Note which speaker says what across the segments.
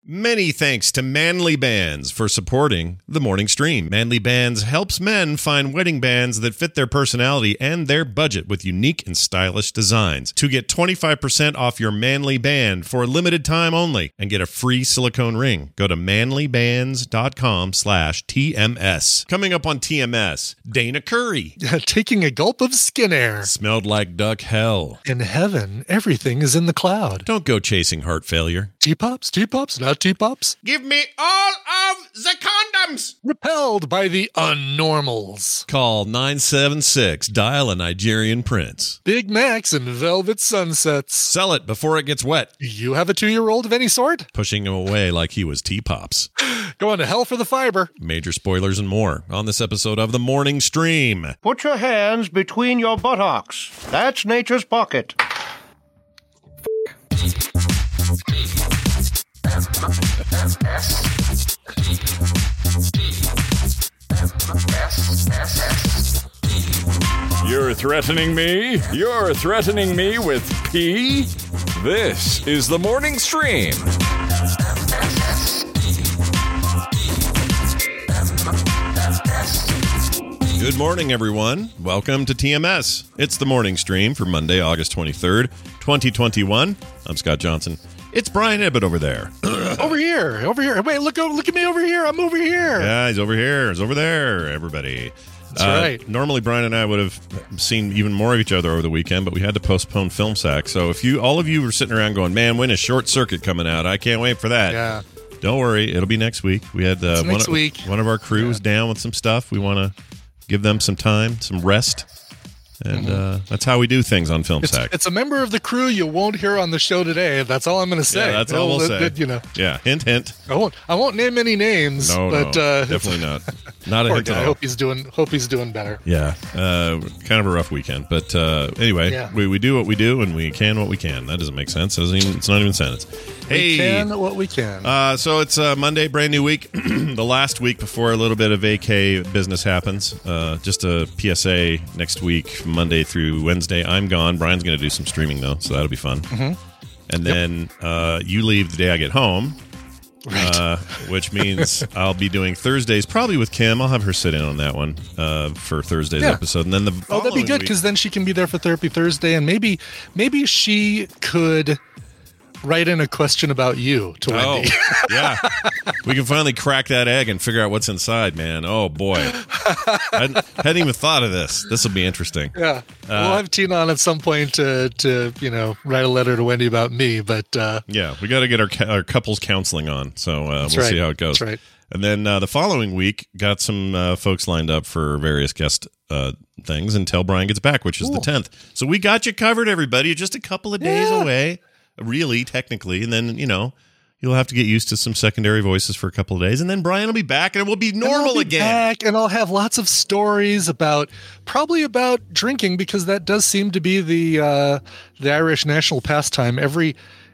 Speaker 1: Many thanks to Manly Bands for supporting the morning stream. Manly Bands helps men find wedding bands that fit their personality and their budget with unique and stylish designs. To get 25% off your Manly Band for a limited time only and get a free silicone ring, go to manlybands.com/TMS. Coming up on TMS, Dana Curry.
Speaker 2: Taking a gulp of skin air.
Speaker 1: Smelled like duck hell.
Speaker 2: In heaven, everything is in the cloud.
Speaker 1: Don't go chasing heart failure.
Speaker 2: Teapops, not teapops.
Speaker 1: Give me all of the condoms.
Speaker 2: Repelled by the unnormals.
Speaker 1: Call 976. Dial a Nigerian prince.
Speaker 2: Big Macs and velvet sunsets.
Speaker 1: Sell it before it gets wet.
Speaker 2: You have a 2-year-old of any sort?
Speaker 1: Pushing him away like he was T-Pops.
Speaker 2: Going to hell for the fiber.
Speaker 1: Major spoilers and more on this episode of The Morning Stream.
Speaker 3: Put your hands between your buttocks. That's nature's pocket.
Speaker 4: You're threatening me? You're threatening me with pee? This is the morning stream.
Speaker 1: Good morning, everyone. Welcome to TMS. It's the morning stream for Monday, August 23rd, 2021. I'm Scott Johnson. It's Brian Ibbott over there.
Speaker 2: Over here. Wait, look at me over here. I'm over here.
Speaker 1: Yeah, he's over here. He's over there, everybody.
Speaker 2: That's right.
Speaker 1: Normally, Brian and I would have seen even more of each other over the weekend, but we had to postpone Film Sack. So if all of you were sitting around going, man, when is Short Circuit coming out? I can't wait for that.
Speaker 2: Yeah.
Speaker 1: Don't worry. It'll be next week. We had
Speaker 2: next week.
Speaker 1: One of our crew was down with some stuff. We want to give them some time, some rest. And that's how we do things on Film Sack.
Speaker 2: It's a member of the crew you won't hear on the show today. That's all I'm going to say.
Speaker 1: Yeah, that's all we'll say. Yeah, hint, hint.
Speaker 2: I won't name any names.
Speaker 1: No,
Speaker 2: but,
Speaker 1: definitely not. Not a hint at all.
Speaker 2: I hope he's doing better.
Speaker 1: Yeah, kind of a rough weekend. But anyway, we do what we do, and we can what we can. That doesn't make sense. It's not even a sentence. Hey,
Speaker 2: we can what we can.
Speaker 1: So it's Monday, brand new week. The last week before a little bit of AK business happens. Just a PSA next week, Monday through Wednesday. I'm gone. Brian's going to do some streaming, though, so that'll be fun. Mm-hmm. And then you leave the day I get home. Right. Which means I'll be doing Thursdays probably with Kim. I'll have her sit in on that one for Thursday's episode, and then
Speaker 2: that'd be good because then she can be there for Therapy Thursday, and maybe she could write in a question about you to Wendy.
Speaker 1: Yeah. We can finally crack that egg and figure out what's inside, man. Oh, boy. I hadn't even thought of this. This will be interesting.
Speaker 2: Yeah. We'll have Tina on at some point to write a letter to Wendy about me, but...
Speaker 1: yeah, we got to get our couples counseling on, so we'll see how it goes.
Speaker 2: That's right.
Speaker 1: And then the following week, got some folks lined up for various guest things until Brian gets back, which is the 10th. So we got you covered, everybody. Just a couple of days away. Really, technically, and then you'll have to get used to some secondary voices for a couple of days, and then Brian will be back, and it will be normal again.
Speaker 2: Back, and I'll have lots of stories probably about drinking, because that does seem to be the Irish national pastime. Every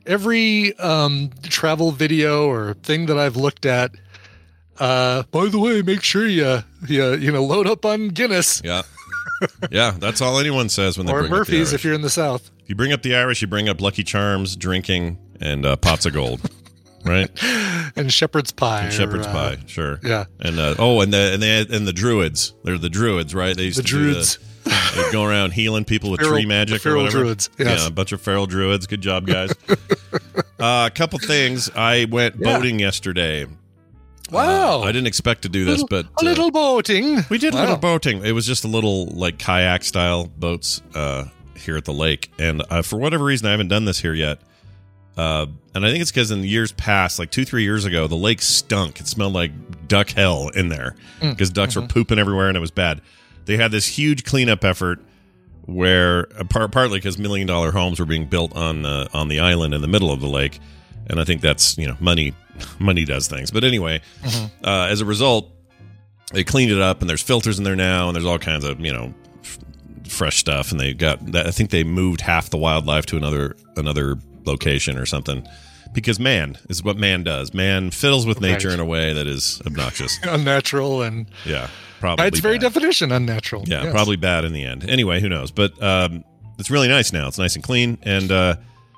Speaker 2: travel video or thing that I've looked at. By the way, make sure you load up on Guinness.
Speaker 1: Yeah. Yeah, that's all anyone says when they bring
Speaker 2: Murphy's
Speaker 1: up the Irish.
Speaker 2: If you're in the South.
Speaker 1: If you bring up the Irish, you bring up Lucky Charms, drinking, and pots of gold, right?
Speaker 2: And shepherd's pie.
Speaker 1: Pie, sure.
Speaker 2: Yeah.
Speaker 1: And the druids. They're the druids, right? They used to
Speaker 2: druids.
Speaker 1: They go around healing people with tree magic or whatever.
Speaker 2: Druids. Yes.
Speaker 1: Yeah, a bunch of feral druids. Good job, guys. A couple things. I went boating yesterday.
Speaker 2: Wow.
Speaker 1: I didn't expect to do this, but...
Speaker 2: A little boating.
Speaker 1: We did a little boating. It was just a little, kayak-style boats here at the lake. And for whatever reason, I haven't done this here yet. And I think it's because in years past, 2-3 years ago, the lake stunk. It smelled like duck hell in there because ducks were pooping everywhere, and it was bad. They had this huge cleanup effort where, partly because $1 million homes were being built on the island in the middle of the lake. And I think that's, money does things. But anyway, as a result, they cleaned it up, and there's filters in there now, and there's all kinds of, fresh stuff. And they got that. I think they moved half the wildlife to another location or something, because man is what man does. Man fiddles with nature in a way that is obnoxious.
Speaker 2: Unnatural, and
Speaker 1: probably
Speaker 2: by its very
Speaker 1: bad.
Speaker 2: definition, unnatural.
Speaker 1: Yeah,
Speaker 2: yes.
Speaker 1: Probably bad in the end. Anyway, who knows? But it's really nice now. It's nice and clean, and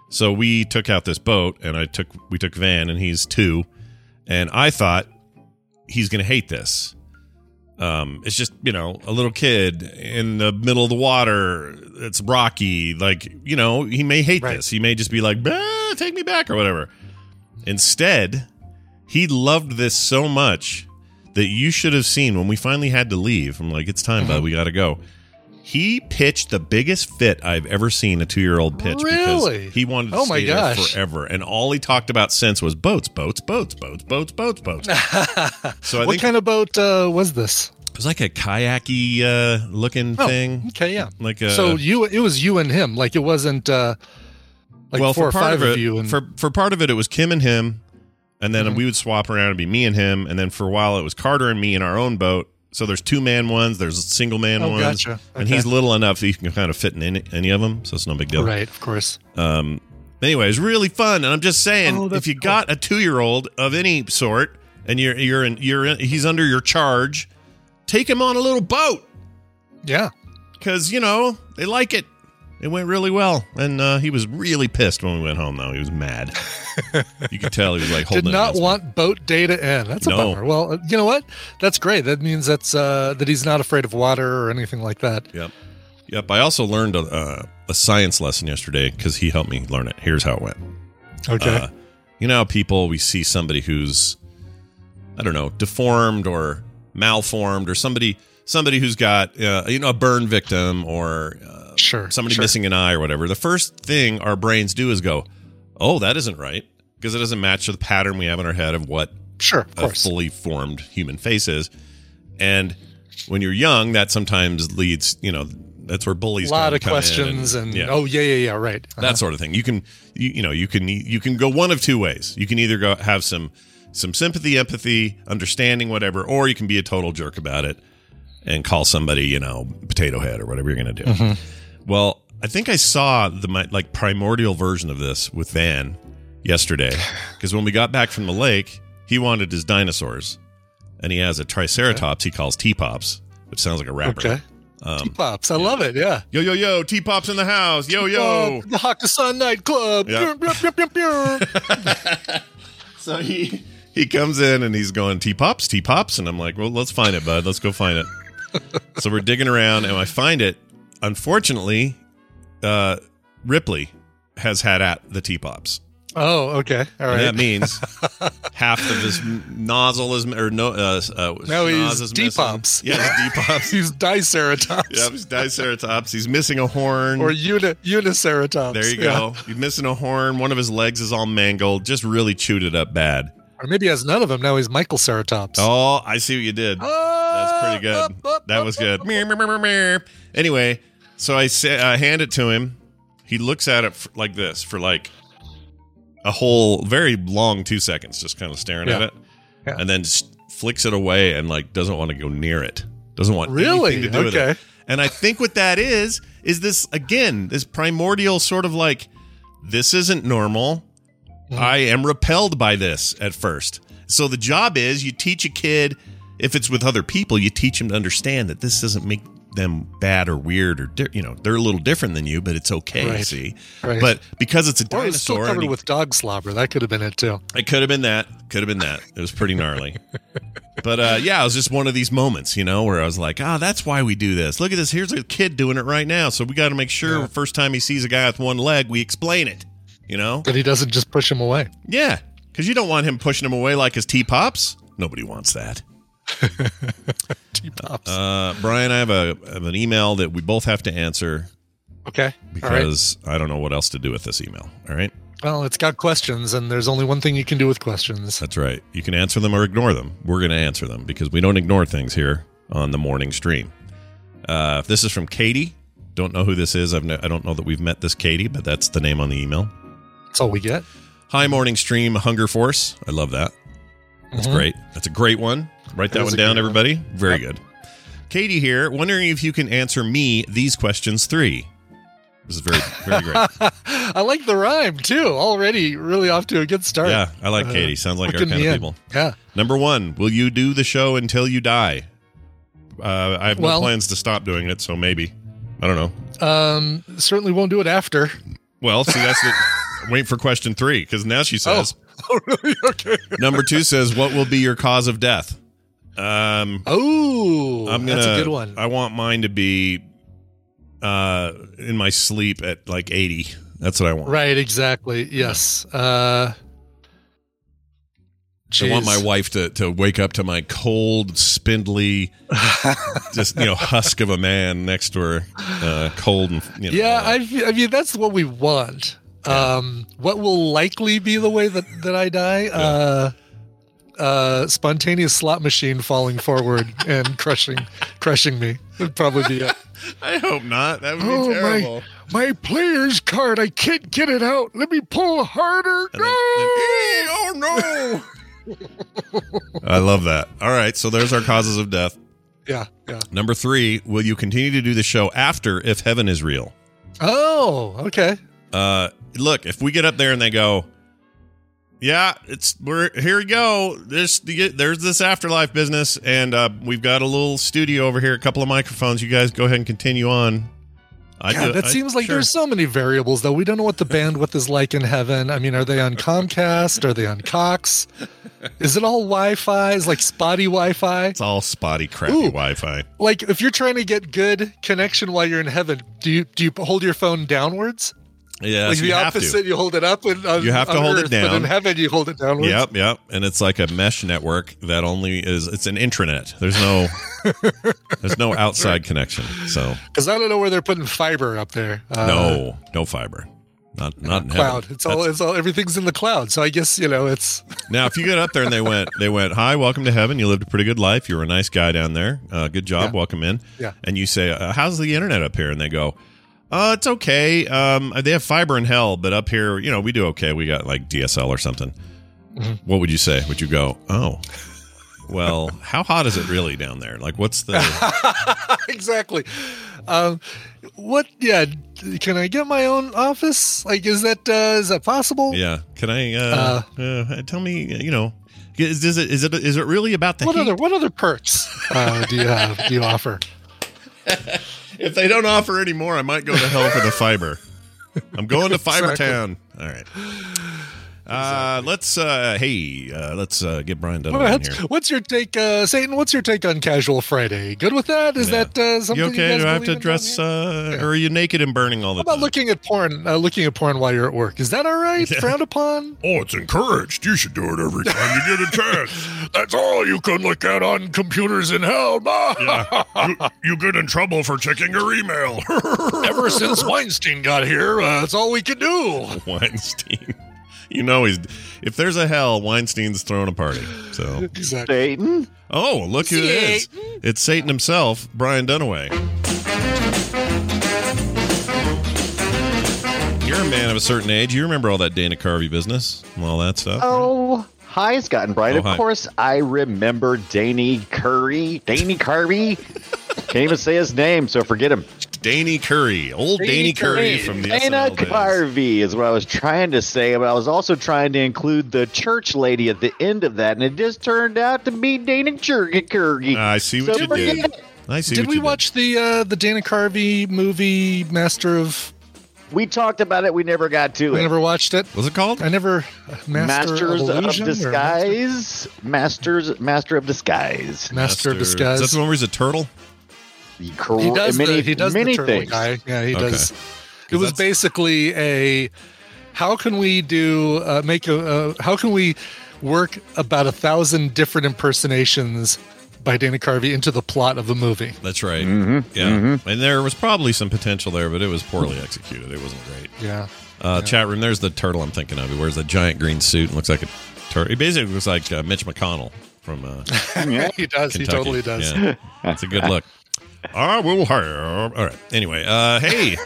Speaker 1: So we took out this boat, and we took Van, and he's 2, and I thought he's going to hate this. It's just, a little kid in the middle of the water. It's rocky. Like, he may hate this. He may just be like, take me back or whatever. Instead, he loved this so much that you should have seen when we finally had to leave. I'm like, it's time, bud. We got to go. He pitched the biggest fit I've ever seen a 2-year-old pitch.
Speaker 2: Really?
Speaker 1: Because he wanted to stay there forever. And all he talked about since was boats. So
Speaker 2: what kind of boat was this?
Speaker 1: It was like a kayaky looking thing.
Speaker 2: Okay, yeah.
Speaker 1: So
Speaker 2: it was you and him. Like it wasn't 4 or 5 of you. And
Speaker 1: for part of it, it was Kim and him. And then we would swap around and be me and him. And then for a while, it was Carter and me in our own boat. So there's 2-man ones, there's single-man ones.
Speaker 2: Gotcha. Okay.
Speaker 1: And he's little enough that you can kind of fit in any of them, so it's no big deal.
Speaker 2: Right, of course.
Speaker 1: Anyway, it's really fun, and I'm just saying, if you got a 2-year-old of any sort, and he's under your charge, take him on a little boat.
Speaker 2: Yeah.
Speaker 1: Because, they like it. It went really well, and he was really pissed when we went home, though. He was mad. You could tell he was like holding
Speaker 2: Did not
Speaker 1: it
Speaker 2: want boat day to end. That's a bummer. Well, you know what? That's great. That means that he's not afraid of water or anything like that.
Speaker 1: Yep. I also learned a science lesson yesterday because he helped me learn it. Here's how it went.
Speaker 2: Okay.
Speaker 1: How people, we see somebody who's, I don't know, deformed or malformed, or somebody who's got, a burn victim or somebody missing an eye or whatever. The first thing our brains do is go, oh, that isn't right, because it doesn't match the pattern we have in our head of what a fully formed human face is. And when you're young, that sometimes leads, that's where bullies come in. A lot of
Speaker 2: questions right.
Speaker 1: That sort of thing. You can go one of 2 ways. You can either go have some sympathy, empathy, understanding, whatever, or you can be a total jerk about it and call somebody, potato head or whatever you're going to do. Mm-hmm. Well, I think I saw the primordial version of this with Van yesterday, because when we got back from the lake, he wanted his dinosaurs, and he has a Triceratops he calls T-Pops, which sounds like a rapper.
Speaker 2: Okay. T-Pops, I love it. Yeah.
Speaker 1: Yo, T-Pops in the house. Yo.
Speaker 2: The Hakkasan Night Club.
Speaker 1: Yep. So he comes in and he's going, T-Pops, and I'm like, well, let's find it, bud. Let's go find it. So we're digging around, and I find it. Unfortunately, Ripley has had at the T-Pops.
Speaker 2: Oh, okay. All right.
Speaker 1: And that means half of his nozzle is,
Speaker 2: no, he's D-Pops.
Speaker 1: Yeah, he's D-Pops.
Speaker 2: He's Diceratops.
Speaker 1: Yeah, he's Diceratops. He's missing a horn.
Speaker 2: Or Uniceratops.
Speaker 1: There you go. He's missing a horn. One of his legs is all mangled. Just really chewed it up bad.
Speaker 2: Or maybe he has none of them. Now he's Michael Ceratops.
Speaker 1: Oh, I see what you did. That's pretty good. That was good. Anyway, so I hand it to him. He looks at it like this for like a whole very long 2 seconds, just kind of staring at it, and then just flicks it away and doesn't want to go near it. Doesn't want anything to do with it. And I think what that is this, again, this primordial sort of this isn't normal. Mm-hmm. I am repelled by this at first. So the job is you teach a kid, if it's with other people, you teach them to understand that this doesn't make them bad or weird or they're a little different than you, but it's okay.
Speaker 2: Right.
Speaker 1: See,
Speaker 2: right.
Speaker 1: But because it's a dinosaur,
Speaker 2: it was still covered with dog slobber. That could have been it too.
Speaker 1: It could have been that. It was pretty gnarly. But it was just one of these moments, where I was like, that's why we do this. Look at this. Here's a kid doing it right now. So we got to make sure the first time he sees a guy with one leg, we explain it.
Speaker 2: That he doesn't just push him away.
Speaker 1: Yeah, because you don't want him pushing him away like his T-Pops. Nobody wants that.
Speaker 2: T-Pops.
Speaker 1: Brian, I have an email that we both have to answer.
Speaker 2: Okay.
Speaker 1: Because I don't know what else to do with this email. All right.
Speaker 2: Well, it's got questions, and there's only one thing you can do with questions.
Speaker 1: That's right. You can answer them or ignore them. We're going to answer them because we don't ignore things here on the morning stream. This is from Katie. Don't know who this is. I don't know that we've met this Katie, but that's the name on the email.
Speaker 2: That's all we get.
Speaker 1: Hi, morning stream, Hunger Force. I love that. That's great. That's a great one. Write that one down, everybody. Very good. Katie here, wondering if you can answer me these questions 3. This is very, very great.
Speaker 2: I like the rhyme, too. Already really off to a good start.
Speaker 1: Yeah, I like Katie. Sounds like our kind of people.
Speaker 2: Yeah.
Speaker 1: Number 1, will you do the show until you die? I have no plans to stop doing it, so maybe. I don't know.
Speaker 2: Certainly won't do it after.
Speaker 1: Well, see, that's the... wait for question 3, because now she says,
Speaker 2: Oh, really? Okay.
Speaker 1: number 2 says, what will be your cause of death?
Speaker 2: Oh, that's a good one.
Speaker 1: I want mine to be in my sleep at like 80. That's what I want.
Speaker 2: Right, exactly. Yes.
Speaker 1: I want my wife to wake up to my cold, spindly, just husk of a man next to her, cold and
Speaker 2: Yeah, I mean that's what we want. What will likely be the way that I die? Spontaneous slot machine falling forward and crushing me would probably be it.
Speaker 1: I hope not. That would be terrible.
Speaker 2: My player's card, I can't get it out. Let me pull harder.
Speaker 1: Oh no! I love that. All right, so there's our causes of death.
Speaker 2: Yeah.
Speaker 1: Number 3, will you continue to do the show after If Heaven is Real?
Speaker 2: Oh, okay.
Speaker 1: Look, if we get up there and they go, yeah, here we go. There's this afterlife business, and we've got a little studio over here, a couple of microphones. You guys go ahead and continue on.
Speaker 2: Seems like there's so many variables, though. We don't know what the bandwidth is like in heaven. I mean, are they on Comcast? Are they on Cox? Is it all Wi-Fi? Is like spotty Wi-Fi?
Speaker 1: It's all spotty, crappy Wi-Fi.
Speaker 2: Like if you're trying to get good connection while you're in heaven, do you hold your phone downwards?
Speaker 1: Yeah,
Speaker 2: like the opposite, you hold it up. And
Speaker 1: you have to hold
Speaker 2: Earth,
Speaker 1: it down.
Speaker 2: But in heaven, you hold it downwards.
Speaker 1: Yep. And it's like a mesh network that it's an intranet. There's no outside connection. So
Speaker 2: because I don't know where they're putting fiber up there.
Speaker 1: No fiber. Not in
Speaker 2: cloud.
Speaker 1: heaven.
Speaker 2: It's all everything's in the cloud. So I guess it's
Speaker 1: now. If you get up there and they went, hi, welcome to heaven. You lived a pretty good life. You were a nice guy down there. Good job. Yeah. Welcome in.
Speaker 2: Yeah.
Speaker 1: And you say, how's the internet up here? And they go, it's okay. They have fiber in hell, but up here, we do okay. We got like DSL or something. Mm-hmm. What would you say? Would you go, oh, well, how hot is it really down there? Like, what's the
Speaker 2: exactly? Can I get my own office? Like, is that possible?
Speaker 1: Yeah. Can I? Tell me. Is it really about the heat?
Speaker 2: What other perks do you offer?
Speaker 1: If they don't offer any more, I might go to hell for the fiber. I'm going to Fiber Town. All right. Let's get Brian done here.
Speaker 2: What's your take, Satan? What's your take on Casual Friday? Good with that? Is that something?
Speaker 1: You okay?
Speaker 2: You
Speaker 1: Do I have to dress? Or are you naked and burning all the time?
Speaker 2: How about looking at porn? Looking at porn while you're at work, is that all right? Yeah. Frowned upon?
Speaker 5: Oh, it's encouraged. You should do it every time you get a chance. That's all you can look at on computers in hell.
Speaker 1: Yeah.
Speaker 5: You get in trouble for checking your email.
Speaker 2: Ever since Weinstein got here, that's all we could do.
Speaker 1: Weinstein. If there's a hell, Weinstein's throwing a party. So
Speaker 2: exactly.
Speaker 3: Satan.
Speaker 1: Oh, look who it is! It's Satan himself, Brian Dunaway. You're a man of a certain age. You remember all that Dana Carvey business and all that stuff.
Speaker 3: Oh, right? Hi, Scott and Brian.
Speaker 1: Hi.
Speaker 3: Of course, I remember Danny Carvey. Can't even say his name, so forget him.
Speaker 1: Danny Curry. Old Danny Curry from the
Speaker 3: Dana
Speaker 1: SNL days.
Speaker 3: Carvey is what I was trying to say, but I was also trying to include the church lady at the end of that, and it just turned out to be Dana Curry.
Speaker 1: I see what you did.
Speaker 2: Did we watch the Dana Carvey movie, Master of...
Speaker 3: We talked about it. We never got to it.
Speaker 2: I never watched it.
Speaker 1: What's it called?
Speaker 2: I never...
Speaker 3: Masters of Disguise. Master of Disguise.
Speaker 2: Master of Disguise.
Speaker 1: Is that the one where he's a turtle?
Speaker 2: He does
Speaker 3: many
Speaker 2: the turtle
Speaker 3: things.
Speaker 2: Guy. Yeah, he
Speaker 1: Okay.
Speaker 2: does. It was basically a... How can we do... how can we work about 1,000 different impersonations by Dana Carvey into the plot of the movie?
Speaker 1: That's right.
Speaker 3: Mm-hmm.
Speaker 1: Yeah.
Speaker 3: Mm-hmm.
Speaker 1: And there was probably some potential there, but it was poorly executed. It wasn't great.
Speaker 2: Yeah.
Speaker 1: Chat room, there's the turtle I'm thinking of. He wears a giant green suit and looks like a turtle. He basically looks like Mitch McConnell from
Speaker 3: Yeah.
Speaker 2: He does.
Speaker 1: Kentucky.
Speaker 2: He totally does.
Speaker 1: Yeah. That's a good look. I will hire. All right. Anyway, hey.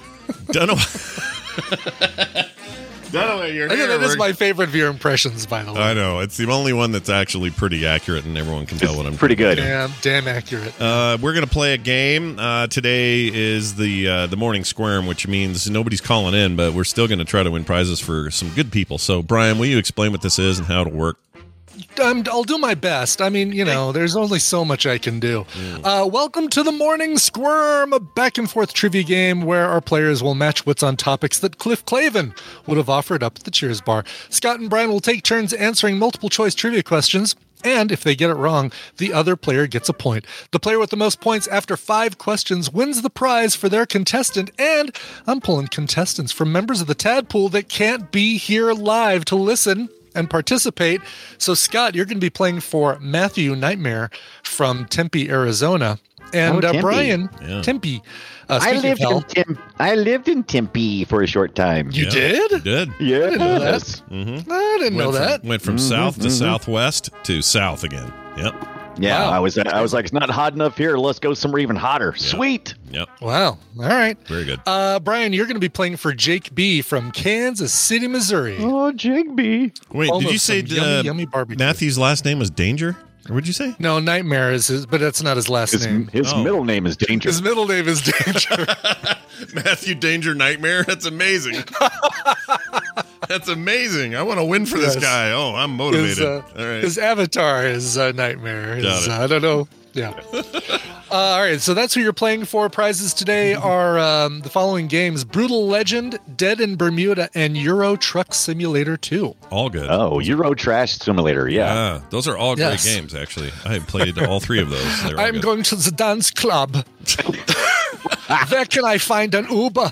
Speaker 1: Dunaway, you're here.
Speaker 2: That is my favorite of your impressions, by the way.
Speaker 1: I know. It's the only one that's actually pretty accurate, and everyone can tell what I'm
Speaker 3: pretty good.
Speaker 2: Damn accurate.
Speaker 1: We're going to play a game. Today is the morning squirm, which means nobody's calling in, but we're still going to try to win prizes for some good people. So, Brian, will you explain what this is and how it'll work?
Speaker 2: I'll do my best. I mean, there's only so much I can do. Welcome to the Morning Squirm, a back and forth trivia game where our players will match wits on topics that Cliff Clavin would have offered up at the Cheers bar. Scott and Brian will take turns answering multiple choice trivia questions. And if they get it wrong, the other player gets a point. The player with the most points after 5 questions wins the prize for their contestant. And I'm pulling contestants from members of the Tadpool that can't be here live to listen and participate. So, Scott, you're going to be playing for Matthew Nightmare from Tempe, Arizona. And
Speaker 3: Tempe.
Speaker 2: Brian,
Speaker 1: Yeah.
Speaker 2: Tempe.
Speaker 3: I lived in Tempe for a short time.
Speaker 2: You did?
Speaker 1: You did.
Speaker 3: Yes.
Speaker 1: Mm-hmm.
Speaker 2: I didn't know that.
Speaker 1: Went from south to southwest to south again. Yep.
Speaker 3: Yeah,
Speaker 2: Wow.
Speaker 3: I was like, it's not hot enough here. Let's go somewhere even hotter. Sweet.
Speaker 1: Yep.
Speaker 2: Wow. All right.
Speaker 1: Very good.
Speaker 2: Brian, you're going to be playing for Jake B. from Kansas City, Missouri.
Speaker 3: Oh, Jigby.
Speaker 1: Wait,
Speaker 2: home
Speaker 1: did you
Speaker 2: of
Speaker 1: say
Speaker 2: some yummy, yummy barbecue.
Speaker 1: Matthew's last name was Danger? Or what'd you say?
Speaker 2: No, Nightmare is his, but that's not his last name.
Speaker 3: His middle name is Danger.
Speaker 2: His middle name is Danger.
Speaker 1: Matthew Danger Nightmare? That's amazing. That's amazing. I want to win for this
Speaker 2: Yes.
Speaker 1: guy. Oh, I'm motivated.
Speaker 2: His,
Speaker 1: All right.
Speaker 2: his avatar is Nightmare.
Speaker 1: Got it.
Speaker 2: I don't know. Yeah. All right. So that's who you're playing for. Prizes today are the following games: Brutal Legend, Dead in Bermuda, and Euro Truck Simulator 2.
Speaker 1: All good.
Speaker 3: Oh, Euro Trash Simulator. Yeah.
Speaker 1: Yeah, those are all great
Speaker 2: Yes.
Speaker 1: games, actually. I have played all 3 of those. They're all
Speaker 2: I'm
Speaker 1: good.
Speaker 2: going to the dance club. Where can I find an Uber?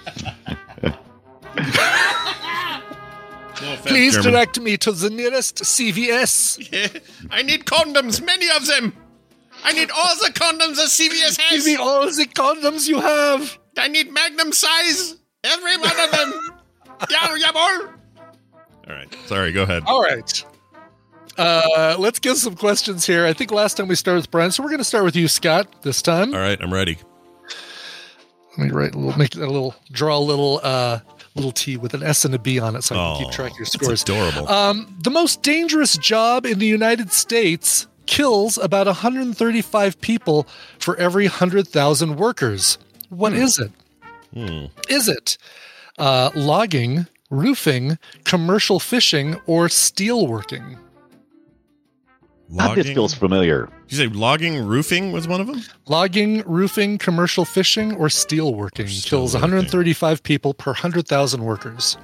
Speaker 1: No offense,
Speaker 2: Please
Speaker 1: German.
Speaker 2: direct me to the nearest CVS.
Speaker 1: I need condoms, many of them. I need all the condoms that CVS
Speaker 2: Give me all the condoms you have.
Speaker 1: I need Magnum size. Every one of them. All right. Sorry, go ahead.
Speaker 2: All right. Let's get some questions here. I think last time we started with Brian, so we're going to start with you, Scott, this time.
Speaker 1: All right, I'm ready.
Speaker 2: Let me draw a little T with an S and a B on it so I can keep track of your
Speaker 1: That's
Speaker 2: scores.
Speaker 1: adorable.
Speaker 2: The most dangerous job in the United States kills about 135 people for every 100,000 workers. What is it? Is it logging, roofing, commercial fishing, or steelworking?
Speaker 3: This feels familiar.
Speaker 1: Did you say logging, roofing was one of them?
Speaker 2: Logging, roofing, commercial fishing, or steelworking kills
Speaker 1: Steelworking.
Speaker 2: 135 people per 100,000 workers.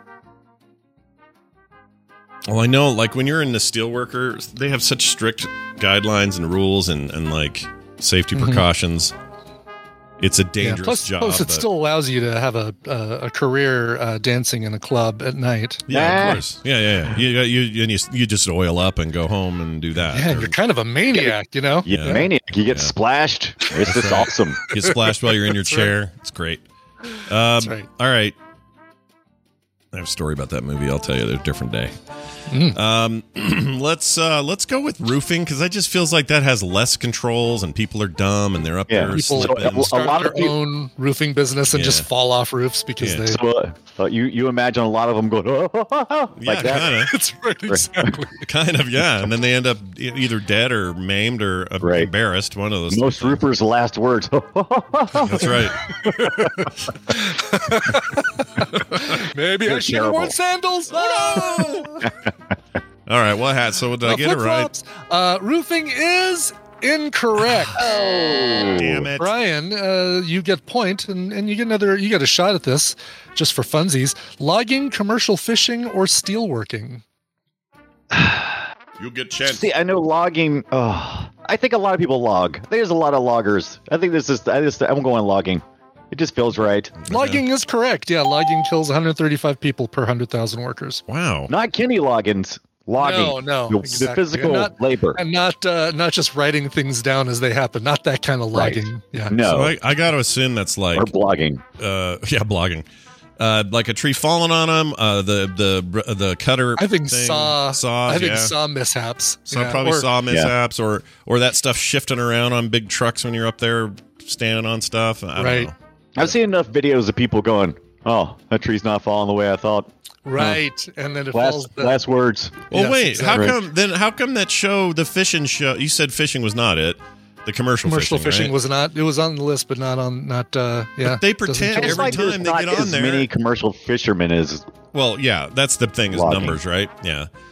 Speaker 1: Well, I know, like, when you're in the steelworker, they have such strict guidelines and rules and like, safety precautions. It's a dangerous job.
Speaker 2: Plus, it
Speaker 1: but-
Speaker 2: still allows you to have a career dancing in a club at night.
Speaker 1: Yeah, of course. Yeah. You just oil up and go home and do that.
Speaker 2: Yeah,
Speaker 1: Or
Speaker 2: you're kind of a maniac, you know?
Speaker 3: You maniac. You get splashed. It's just awesome.
Speaker 1: get splashed while you're in your chair. It's great.
Speaker 2: That's right.
Speaker 1: All right. I have a story about that movie. I'll tell you at a different day. Let's go with roofing because that just feels like that has less controls and people are dumb and they're up
Speaker 3: Yeah.
Speaker 1: there
Speaker 2: People
Speaker 1: slipping.
Speaker 3: a
Speaker 2: start
Speaker 3: lot of
Speaker 2: their
Speaker 3: people-
Speaker 2: own roofing business and
Speaker 1: Yeah.
Speaker 2: just fall off roofs because
Speaker 1: Yeah.
Speaker 2: they...
Speaker 3: So, you imagine a lot of them going like that.
Speaker 1: kind of.
Speaker 2: That's right, exactly.
Speaker 1: Kind of, yeah. And then they end up either dead or maimed or
Speaker 3: Right.
Speaker 1: embarrassed. One of those.
Speaker 3: Most roofers' last words.
Speaker 1: That's right.
Speaker 2: Maybe I should have worn
Speaker 3: terrible.
Speaker 2: sandals. Oh, no!
Speaker 1: All right. What hat? So did I get it right?
Speaker 2: Flip-flops. Roofing is incorrect.
Speaker 1: Damn it.
Speaker 2: Brian, you get point, and you get a shot at this just for funsies. Logging, commercial fishing, or steelworking?
Speaker 1: You get chance.
Speaker 3: See, I know logging. Oh, I think a lot of people log. There's a lot of loggers. I think I'm going logging. It just feels right.
Speaker 2: Logging is correct. Yeah, logging kills 135 people per 100,000 workers.
Speaker 1: Wow.
Speaker 3: Not Kenny Loggins. Logging.
Speaker 2: No,
Speaker 3: The
Speaker 2: exactly.
Speaker 3: physical
Speaker 2: And
Speaker 3: labor.
Speaker 2: And not just writing things down as they happen. Not that kind of
Speaker 3: Right.
Speaker 2: logging. Yeah.
Speaker 3: No.
Speaker 1: So I got to assume that's like
Speaker 3: or blogging.
Speaker 1: blogging. Like a tree falling on them. The cutter.
Speaker 2: I think
Speaker 1: thing,
Speaker 2: saws.
Speaker 1: Saws.
Speaker 2: I think
Speaker 1: yeah.
Speaker 2: saw mishaps.
Speaker 1: So
Speaker 2: Yeah,
Speaker 1: probably
Speaker 2: or-
Speaker 1: saw mishaps or that stuff shifting around on big trucks when you're up there standing on stuff. I don't
Speaker 2: Right.
Speaker 1: know.
Speaker 3: I've seen enough videos of people going, "Oh, that tree's not falling the way I thought."
Speaker 2: Right, and then it falls.
Speaker 3: Last words.
Speaker 1: Well,
Speaker 2: Yes,
Speaker 1: wait.
Speaker 2: exactly.
Speaker 1: How come that show, the fishing show? You said fishing was not it. The commercial
Speaker 2: fishing
Speaker 1: right?
Speaker 2: was not. It was on the list, but not on. Not. Yeah.
Speaker 1: They
Speaker 2: doesn't
Speaker 1: pretend
Speaker 2: count.
Speaker 3: It's
Speaker 1: every
Speaker 3: like
Speaker 1: time
Speaker 3: there's
Speaker 1: they
Speaker 3: not
Speaker 1: get on
Speaker 3: as
Speaker 1: there.
Speaker 3: many commercial fishermen as
Speaker 1: Well, yeah, that's the thing is
Speaker 3: Logging.
Speaker 1: numbers, right? Yeah.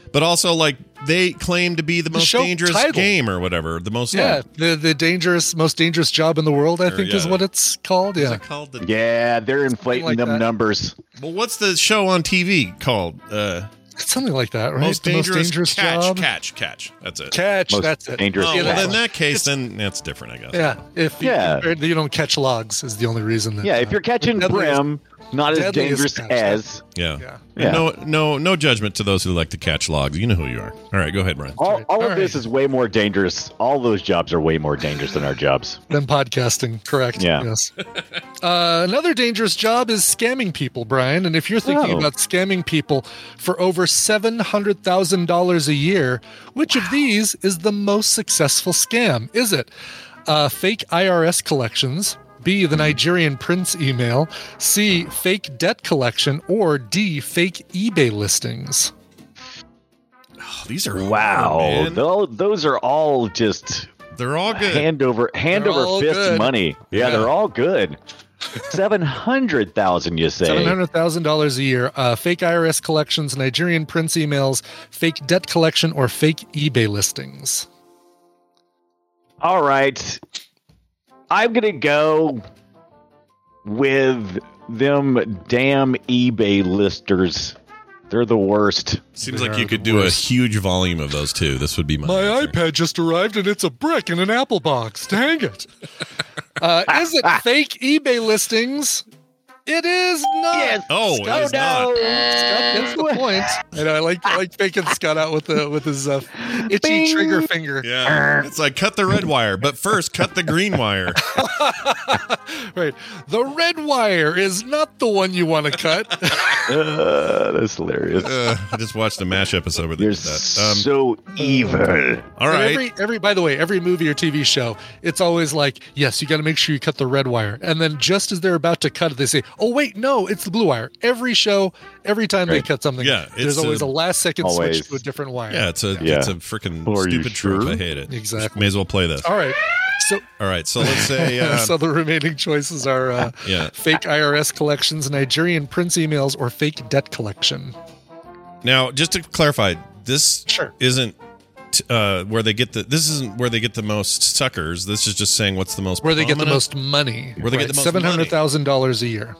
Speaker 1: But also, like, they claim to be the most
Speaker 2: show
Speaker 1: dangerous
Speaker 2: title.
Speaker 1: game or whatever. The most
Speaker 2: the most dangerous job in the world, I think is
Speaker 1: yeah.
Speaker 2: what it's called.
Speaker 1: What's
Speaker 2: Yeah.
Speaker 1: it called?
Speaker 3: Yeah, they're inflating
Speaker 2: like
Speaker 3: them
Speaker 2: that.
Speaker 3: numbers.
Speaker 1: Well, what's the show on TV called?
Speaker 2: It's something like that, right?
Speaker 1: Most
Speaker 2: The
Speaker 1: dangerous
Speaker 2: job.
Speaker 1: catch. That's it.
Speaker 2: Catch,
Speaker 3: Most
Speaker 2: that's it.
Speaker 3: dangerous
Speaker 1: Oh,
Speaker 3: Yeah,
Speaker 1: well,
Speaker 3: that's-
Speaker 1: in that case, then that's different, I guess.
Speaker 2: Yeah, if
Speaker 3: Yeah.
Speaker 2: you don't catch logs is the only reason. That,
Speaker 3: Yeah, if you're catching
Speaker 2: deadliest-
Speaker 3: brim, not as
Speaker 2: deadliest
Speaker 3: dangerous
Speaker 2: catch.
Speaker 3: as.
Speaker 1: Yeah.
Speaker 2: Yeah.
Speaker 3: Yeah.
Speaker 1: No judgment to those who like to catch logs. You know who you are. All right, go ahead, Brian.
Speaker 3: All
Speaker 2: All
Speaker 3: of this
Speaker 2: right.
Speaker 3: is way more dangerous. All those jobs are way more dangerous than our jobs.
Speaker 2: Than podcasting, correct?
Speaker 3: Yeah.
Speaker 2: Yes. Another dangerous job is scamming people, Brian. And if you're thinking
Speaker 3: Oh.
Speaker 2: about scamming people for over $700,000 a year, which of these is the most successful scam? Is it fake IRS collections? B, the Nigerian prince email, C, fake debt collection, or D, fake eBay listings?
Speaker 1: Oh, these are
Speaker 3: Wow,
Speaker 1: hard, man.
Speaker 3: those are all just
Speaker 1: They're all good.
Speaker 3: hand over
Speaker 2: They're all
Speaker 3: fist
Speaker 2: good.
Speaker 3: money. Yeah,
Speaker 1: Yeah.
Speaker 3: they're all good. 700,000, you say?
Speaker 2: $700,000 a year. Fake IRS collections, Nigerian prince emails, fake debt collection, or fake eBay listings?
Speaker 3: All right. I'm going to go with them damn eBay listers. They're the worst.
Speaker 1: Seems
Speaker 2: They
Speaker 1: like
Speaker 2: are
Speaker 1: you could
Speaker 2: the
Speaker 1: do
Speaker 2: worst.
Speaker 1: a huge volume of those too. This would be my answer.
Speaker 2: iPad just arrived and it's a brick in an Apple box. Dang it. Is it fake eBay listings? It is not.
Speaker 3: Yes.
Speaker 1: Oh, it
Speaker 2: Scott,
Speaker 1: is not.
Speaker 2: Scott gets the point. And I like faking Scott out with his itchy
Speaker 3: Bing.
Speaker 2: trigger finger.
Speaker 1: Yeah, it's like cut the red wire, but first cut the green wire.
Speaker 2: Right. The red wire is not the one you want to cut.
Speaker 3: That's hilarious.
Speaker 1: I just watched a MASH episode where they
Speaker 3: You're
Speaker 1: did that.
Speaker 3: so evil.
Speaker 1: All
Speaker 2: And
Speaker 1: right.
Speaker 2: every by the way, every movie or TV show, it's always like, yes, you got to make sure you cut the red wire. And then just as they're about to cut it, they say, oh, wait, no, it's the blue wire. Every show, every time they
Speaker 3: Right.
Speaker 2: cut something,
Speaker 1: Yeah,
Speaker 2: there's
Speaker 1: it's
Speaker 2: always
Speaker 1: a-
Speaker 2: a last second
Speaker 3: Always.
Speaker 2: switch to a different wire.
Speaker 1: Yeah, it's a
Speaker 3: Yeah.
Speaker 1: freaking
Speaker 3: Are you
Speaker 1: stupid trope.
Speaker 3: sure?
Speaker 1: I hate it.
Speaker 2: Exactly.
Speaker 1: May as well play this.
Speaker 2: All right. So,
Speaker 1: All right, so let's say
Speaker 2: so the remaining choices are
Speaker 1: yeah.
Speaker 2: fake IRS collections, Nigerian prince emails, or fake debt collection.
Speaker 1: Now, just to clarify, this
Speaker 2: Sure.
Speaker 1: isn't where they get this isn't where they get the most suckers. This is just saying what's the most
Speaker 2: Where they get the
Speaker 1: prominent.
Speaker 2: most money.
Speaker 1: Where they get the most money.
Speaker 2: $700,000 a year.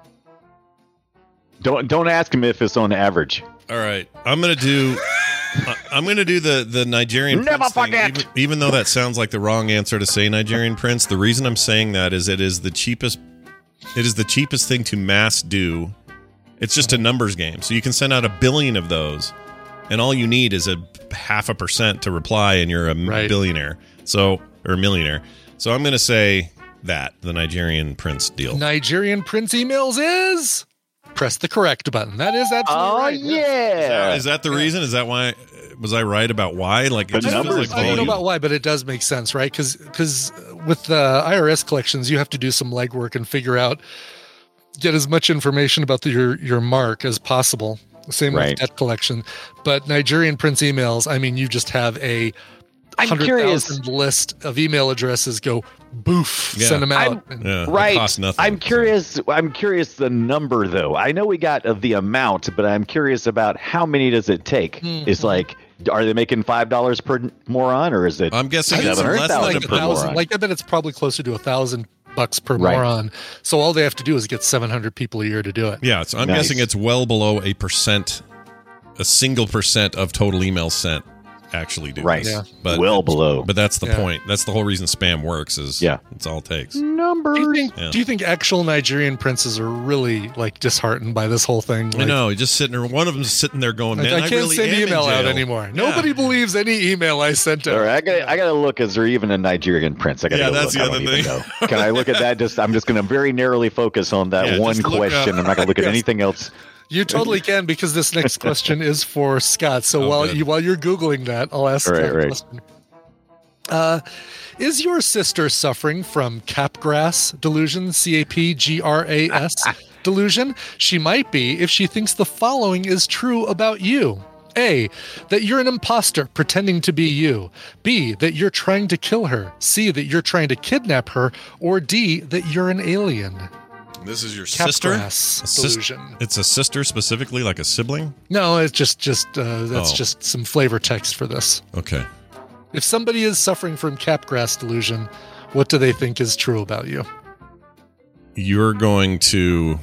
Speaker 3: Don't ask him if it's on average.
Speaker 1: All right, I'm gonna do the Nigerian
Speaker 3: Never
Speaker 1: prince thing,
Speaker 3: forget.
Speaker 1: even though that sounds like the wrong answer to say Nigerian prince. The reason I'm saying that is it is the cheapest. It is the cheapest thing to mass do. It's just a numbers game, so you can send out 1 billion of those, and all you need is a 0.5% to reply, and you're a
Speaker 2: Right.
Speaker 1: billionaire. So or millionaire. So I'm gonna say that the Nigerian prince deal.
Speaker 2: Nigerian prince emails is press the correct button. That is absolutely
Speaker 3: Oh,
Speaker 2: right.
Speaker 3: yeah.
Speaker 1: Is that the reason? Is that why? Was I right about why? Like
Speaker 3: The
Speaker 1: it just feels
Speaker 3: numbers
Speaker 1: like
Speaker 2: I don't know
Speaker 1: volume.
Speaker 2: about why, but it does make sense, right? Because with the IRS collections, you have to do some legwork and figure out, get as much information about your mark as possible. Same
Speaker 3: Right.
Speaker 2: with debt collection. But Nigerian prince emails, I mean, you just have a
Speaker 3: I'm curious.
Speaker 2: 100,000 list of email addresses go boof,
Speaker 1: Yeah.
Speaker 2: send them out.
Speaker 1: Yeah, it
Speaker 3: Right.
Speaker 1: costs nothing.
Speaker 3: I'm curious. I'm curious the number though. I know we got of the amount, but I'm curious about how many does it take? It's like, are they making $5 per moron, or is it?
Speaker 1: I'm guessing it's less
Speaker 3: 700,000
Speaker 1: than
Speaker 2: like
Speaker 1: a
Speaker 3: per
Speaker 1: per
Speaker 3: moron.
Speaker 2: like I bet it's probably closer to $1,000 per
Speaker 3: Right.
Speaker 2: moron. So all they have to do is get 700 people a year to do it.
Speaker 1: Yeah, so I'm
Speaker 3: Nice.
Speaker 1: guessing it's well below a single percent of total emails sent actually do
Speaker 3: Right.
Speaker 1: this.
Speaker 2: Yeah.
Speaker 1: But
Speaker 3: well below.
Speaker 1: But that's the
Speaker 2: Yeah.
Speaker 1: point. That's the whole reason spam works. Is
Speaker 3: Yeah.
Speaker 1: it's all it takes.
Speaker 3: Numbers.
Speaker 1: Yeah.
Speaker 2: Do you think actual Nigerian princes are really like disheartened by this whole thing?
Speaker 1: I
Speaker 2: Like,
Speaker 1: know. Just sitting there. One of them's sitting there going,
Speaker 2: like,
Speaker 1: "Man,
Speaker 2: I can't
Speaker 1: really
Speaker 2: send
Speaker 1: am in
Speaker 2: email out
Speaker 1: jail."
Speaker 2: anymore.
Speaker 1: Yeah.
Speaker 2: Nobody believes any email I sent
Speaker 3: All
Speaker 2: out.
Speaker 3: right, I gotta look. Is there even a Nigerian prince? I gotta
Speaker 1: Yeah,
Speaker 3: go
Speaker 1: that's
Speaker 3: look.
Speaker 1: the
Speaker 3: I don't
Speaker 1: other
Speaker 3: even
Speaker 1: thing.
Speaker 3: know. Can I look at that? I'm just gonna very narrowly focus on that
Speaker 1: Yeah,
Speaker 3: one
Speaker 1: just look
Speaker 3: question.
Speaker 1: up.
Speaker 3: I'm not gonna look at
Speaker 2: Yes.
Speaker 3: anything else.
Speaker 2: You totally can, because this next question is for Scott. So
Speaker 1: Oh,
Speaker 2: while
Speaker 1: good.
Speaker 2: you're googling that, I'll ask
Speaker 3: Right,
Speaker 2: Scott a
Speaker 3: right.
Speaker 2: question. Is your sister suffering from capgras delusion? CAPGRAS delusion? She might be if she thinks the following is true about you. A, that you're an imposter pretending to be you. B, that you're trying to kill her. C, that you're trying to kidnap her. Or D, that you're an alien.
Speaker 1: This is your sister?
Speaker 2: Capgras delusion.
Speaker 1: It's a sister specifically, like a sibling?
Speaker 2: No, it's just that's
Speaker 1: Oh.
Speaker 2: just some flavor text for this.
Speaker 1: Okay.
Speaker 2: If somebody is suffering from Capgras delusion, what do they think is true about you?
Speaker 1: You're going to...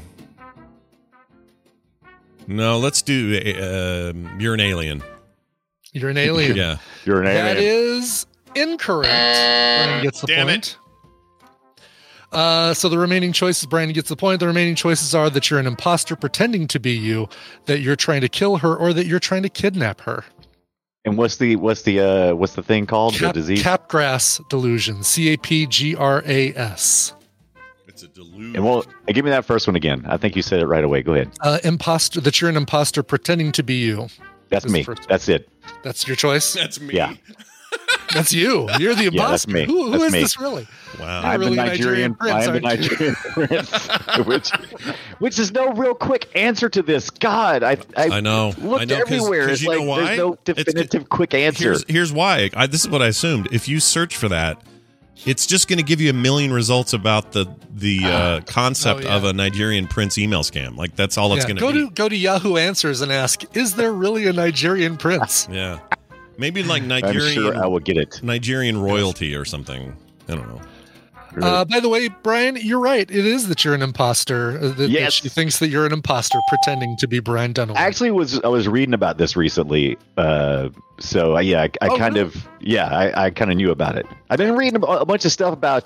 Speaker 1: No, let's do... you're an alien.
Speaker 2: You're an alien.
Speaker 1: Yeah.
Speaker 3: You're an alien.
Speaker 2: That is incorrect. Brian gets the
Speaker 1: Damn
Speaker 2: point. So the remaining choices, Brian gets the point. The remaining choices are that you're an imposter pretending to be you, that you're trying to kill her, or that you're trying to kidnap her.
Speaker 3: And what's the thing called? The disease?
Speaker 2: Capgras delusion. Capgras.
Speaker 1: It's a delusion.
Speaker 3: And well, give me that first one again. I think you said it right away. Go ahead.
Speaker 2: Imposter. That you're an imposter pretending to be you.
Speaker 3: That's me.
Speaker 2: first one.
Speaker 3: That's it.
Speaker 2: That's your choice.
Speaker 1: That's me.
Speaker 3: Yeah.
Speaker 2: That's you. You're the imposter.
Speaker 3: Yeah, that's me.
Speaker 2: Who
Speaker 3: That's
Speaker 2: is
Speaker 3: me.
Speaker 2: this really?
Speaker 1: Wow.
Speaker 2: You're
Speaker 3: I'm
Speaker 2: really
Speaker 3: the
Speaker 2: a
Speaker 3: Nigerian
Speaker 2: Prince,
Speaker 3: I'm the
Speaker 2: aren't you?
Speaker 3: Nigerian prince, which is no real quick answer to this. God, I
Speaker 1: know.
Speaker 3: looked
Speaker 1: I know, 'cause
Speaker 3: everywhere. It's
Speaker 1: you
Speaker 3: like
Speaker 1: know why?
Speaker 3: there's no
Speaker 1: It's-
Speaker 3: definitive quick answer.
Speaker 1: Here's why. This is what I assumed. If you search for that, it's just going to give you a million results about the concept
Speaker 2: Oh, yeah.
Speaker 1: of a Nigerian prince email scam. Like that's all it's
Speaker 2: Yeah,
Speaker 1: going to be.
Speaker 2: go to Yahoo Answers and ask, is there really a Nigerian prince?
Speaker 1: Yeah, maybe like
Speaker 3: I'm
Speaker 1: Nigerian
Speaker 3: sure I will get it.
Speaker 1: Nigerian royalty or something. I don't know.
Speaker 2: By the way, Brian, you're right. It is that you're an imposter. That
Speaker 3: Yes.
Speaker 2: she thinks that you're an imposter pretending to be Brian Dunaway.
Speaker 3: Actually, I was reading about this recently. So I
Speaker 2: Oh,
Speaker 3: kind
Speaker 2: really?
Speaker 3: of I kind of knew about it. I've been reading a bunch of stuff about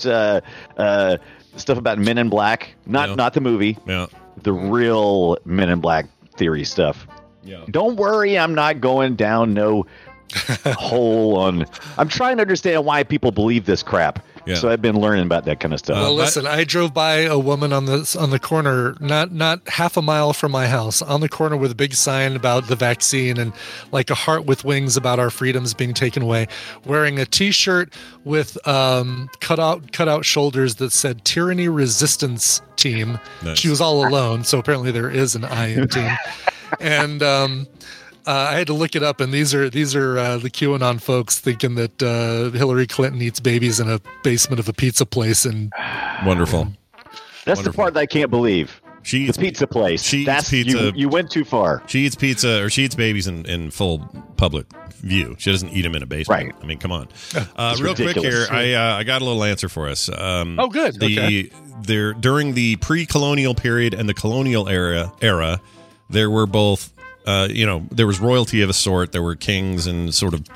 Speaker 3: Men in Black,
Speaker 1: Yeah.
Speaker 3: not the movie,
Speaker 1: Yeah.
Speaker 3: the real Men in Black theory stuff.
Speaker 1: Yeah.
Speaker 3: Don't worry, I'm not going down no hole on. I'm trying to understand why people believe this crap.
Speaker 1: Yeah.
Speaker 3: So I've been learning about that kind of stuff.
Speaker 2: Well,
Speaker 1: but-
Speaker 2: listen, I drove by a woman on the corner, not half a mile from my house, on the corner with a big sign about the vaccine and like a heart with wings about our freedoms being taken away, wearing a T-shirt with cut out shoulders that said "Tyranny Resistance Team."
Speaker 1: Nice.
Speaker 2: She was all alone, so apparently there is an I in team, and. I had to look it up, and these are the QAnon folks thinking that Hillary Clinton eats babies in a basement of a pizza place, and
Speaker 1: Wonderful.
Speaker 3: That's the
Speaker 1: wonderful.
Speaker 3: part that I can't believe.
Speaker 1: She
Speaker 3: The
Speaker 1: eats
Speaker 3: pizza place.
Speaker 1: she eats
Speaker 3: That's
Speaker 1: pizza.
Speaker 3: You went too far.
Speaker 1: She eats pizza, or she eats babies in full public view. She doesn't eat them in a basement.
Speaker 3: Right.
Speaker 1: I mean, come on.
Speaker 3: It's
Speaker 1: Real quick
Speaker 3: ridiculous.
Speaker 1: here, I got a little answer for us.
Speaker 2: Oh, good. Okay.
Speaker 1: During the pre-colonial period and the colonial era, there were both. There was royalty of a sort. There were kings and sort of,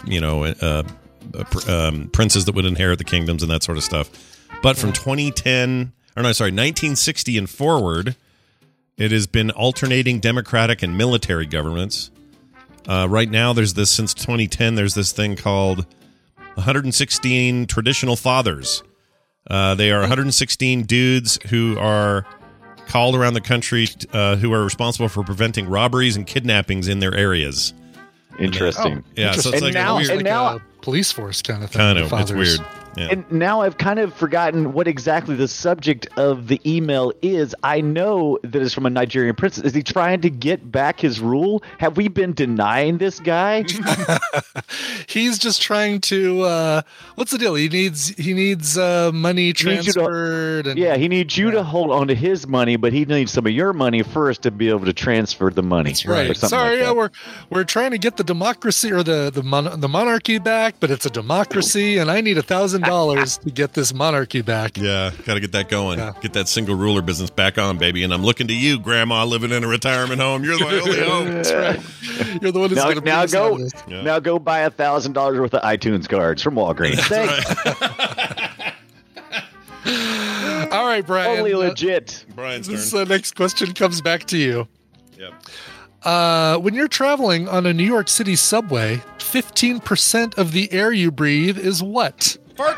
Speaker 1: princes that would inherit the kingdoms and that sort of stuff. But from 1960 and forward, it has been alternating democratic and military governments. Right now, since 2010, there's this thing called 116 Traditional Fathers. They are 116 dudes who are called around the country who are responsible for preventing robberies and kidnappings in their areas.
Speaker 3: Interesting.
Speaker 1: Yeah, so it's
Speaker 3: And
Speaker 1: like
Speaker 3: now-
Speaker 1: a weird,
Speaker 3: and now-
Speaker 2: a police force kind of thing.
Speaker 1: kind of, it's
Speaker 2: Fathers.
Speaker 1: weird. Yeah.
Speaker 3: And now I've kind of forgotten what exactly the subject of the email is. I know that it's from a Nigerian prince. Is he trying to get back his rule? Have we been denying this guy?
Speaker 2: He's just trying to. What's the deal? He needs money
Speaker 3: you to-
Speaker 2: transferred. And,
Speaker 3: Yeah, he needs you to hold on to his money, but he needs some of your money first to be able to transfer the money.
Speaker 2: That's right.
Speaker 3: Or something
Speaker 2: Sorry,
Speaker 3: like that.
Speaker 2: we're trying to get the democracy or the monarchy back, but it's a democracy, and I need $1,000 to get this monarchy back.
Speaker 1: Yeah, got to get that going.
Speaker 2: Yeah.
Speaker 1: Get that single ruler business back on, baby. And I'm looking to you, Grandma, living in a retirement home. You're my only hope.
Speaker 2: That's right. You're the one who's
Speaker 3: Now,
Speaker 2: going to
Speaker 3: now go,
Speaker 1: Yeah.
Speaker 3: now go buy $1,000 worth of iTunes cards from Walgreens. Thanks.
Speaker 2: All right, Brian.
Speaker 3: Totally legit.
Speaker 1: Brian's
Speaker 2: This
Speaker 1: turn.
Speaker 2: next question comes back to you.
Speaker 1: Yep.
Speaker 2: When you're traveling on a New York City subway, 15% of the air you breathe is what?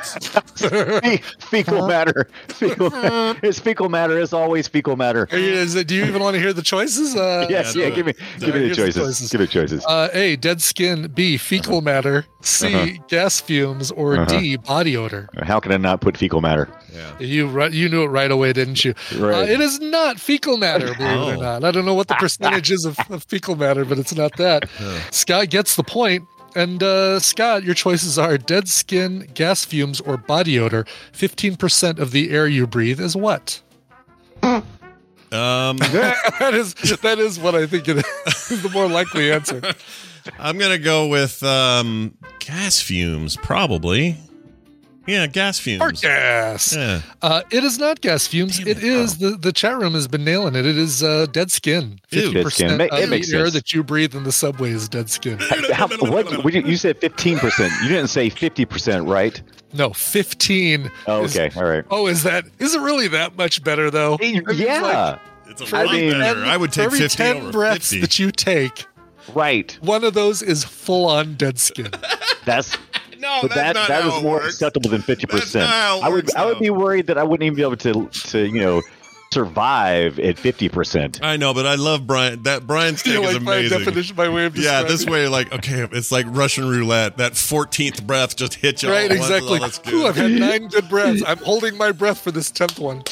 Speaker 3: Fecal matter. It's fecal matter. It's always fecal matter.
Speaker 2: Do you even want to hear the choices?
Speaker 3: Yes,
Speaker 1: yeah,
Speaker 3: yeah.
Speaker 1: do
Speaker 3: Give me the
Speaker 2: here's the
Speaker 3: choices.
Speaker 2: choices.
Speaker 3: Give me the choices.
Speaker 2: A, dead skin. B, fecal matter. C, gas fumes. Or D, body odor.
Speaker 3: How can I not put fecal matter?
Speaker 1: Yeah.
Speaker 2: You knew it right away, didn't you?
Speaker 3: Right.
Speaker 2: It is not fecal matter, believe it or not. I don't know what the percentage is of fecal matter, but it's not that. Scott gets the point. And Scott, your choices are dead skin, gas fumes, or body odor. 15% of the air you breathe is what? that is what I think it is the more likely answer.
Speaker 1: I'm gonna go with gas fumes, probably. Yeah, gas fumes.
Speaker 2: Or gas.
Speaker 1: Yeah.
Speaker 2: It is not gas fumes.
Speaker 1: Damn
Speaker 2: It
Speaker 1: it.
Speaker 2: is the chat room has been nailing it. It is dead skin.
Speaker 1: Ew.
Speaker 2: 50%
Speaker 3: Dead skin. It
Speaker 2: of
Speaker 3: makes
Speaker 2: the air
Speaker 3: sense.
Speaker 2: that you breathe in the subway is dead skin.
Speaker 3: You said 15%. You didn't say 50%, right?
Speaker 2: No, 15.
Speaker 3: Oh,
Speaker 2: is-
Speaker 3: okay. All right.
Speaker 2: Oh, is it really that much better though? I mean,
Speaker 3: Yeah.
Speaker 2: like,
Speaker 1: It's a
Speaker 3: I
Speaker 1: lot
Speaker 3: mean-
Speaker 1: better. I would
Speaker 2: for
Speaker 1: take
Speaker 2: every
Speaker 1: 50
Speaker 2: 10
Speaker 1: over
Speaker 2: breaths
Speaker 1: 50.
Speaker 2: that you take,
Speaker 3: Right.
Speaker 2: one of those is full on dead skin.
Speaker 3: That's
Speaker 1: No,
Speaker 3: but that is more acceptable than 50%.
Speaker 1: That's not how it works,
Speaker 3: I would
Speaker 1: though.
Speaker 3: be worried that I wouldn't even be able to survive at 50%.
Speaker 1: I know, but I love Brian. That Brian's take
Speaker 2: You
Speaker 1: is
Speaker 2: like my
Speaker 1: amazing.
Speaker 2: definition, my way of
Speaker 1: Yeah,
Speaker 2: describing
Speaker 1: this way, like, okay, it's like Russian roulette. That 14th breath just hits you all
Speaker 2: Right,
Speaker 1: at once.
Speaker 2: exactly.
Speaker 1: Oh, that's good.
Speaker 2: Ooh, I've had 9 good breaths. I'm holding my breath for this 10th one.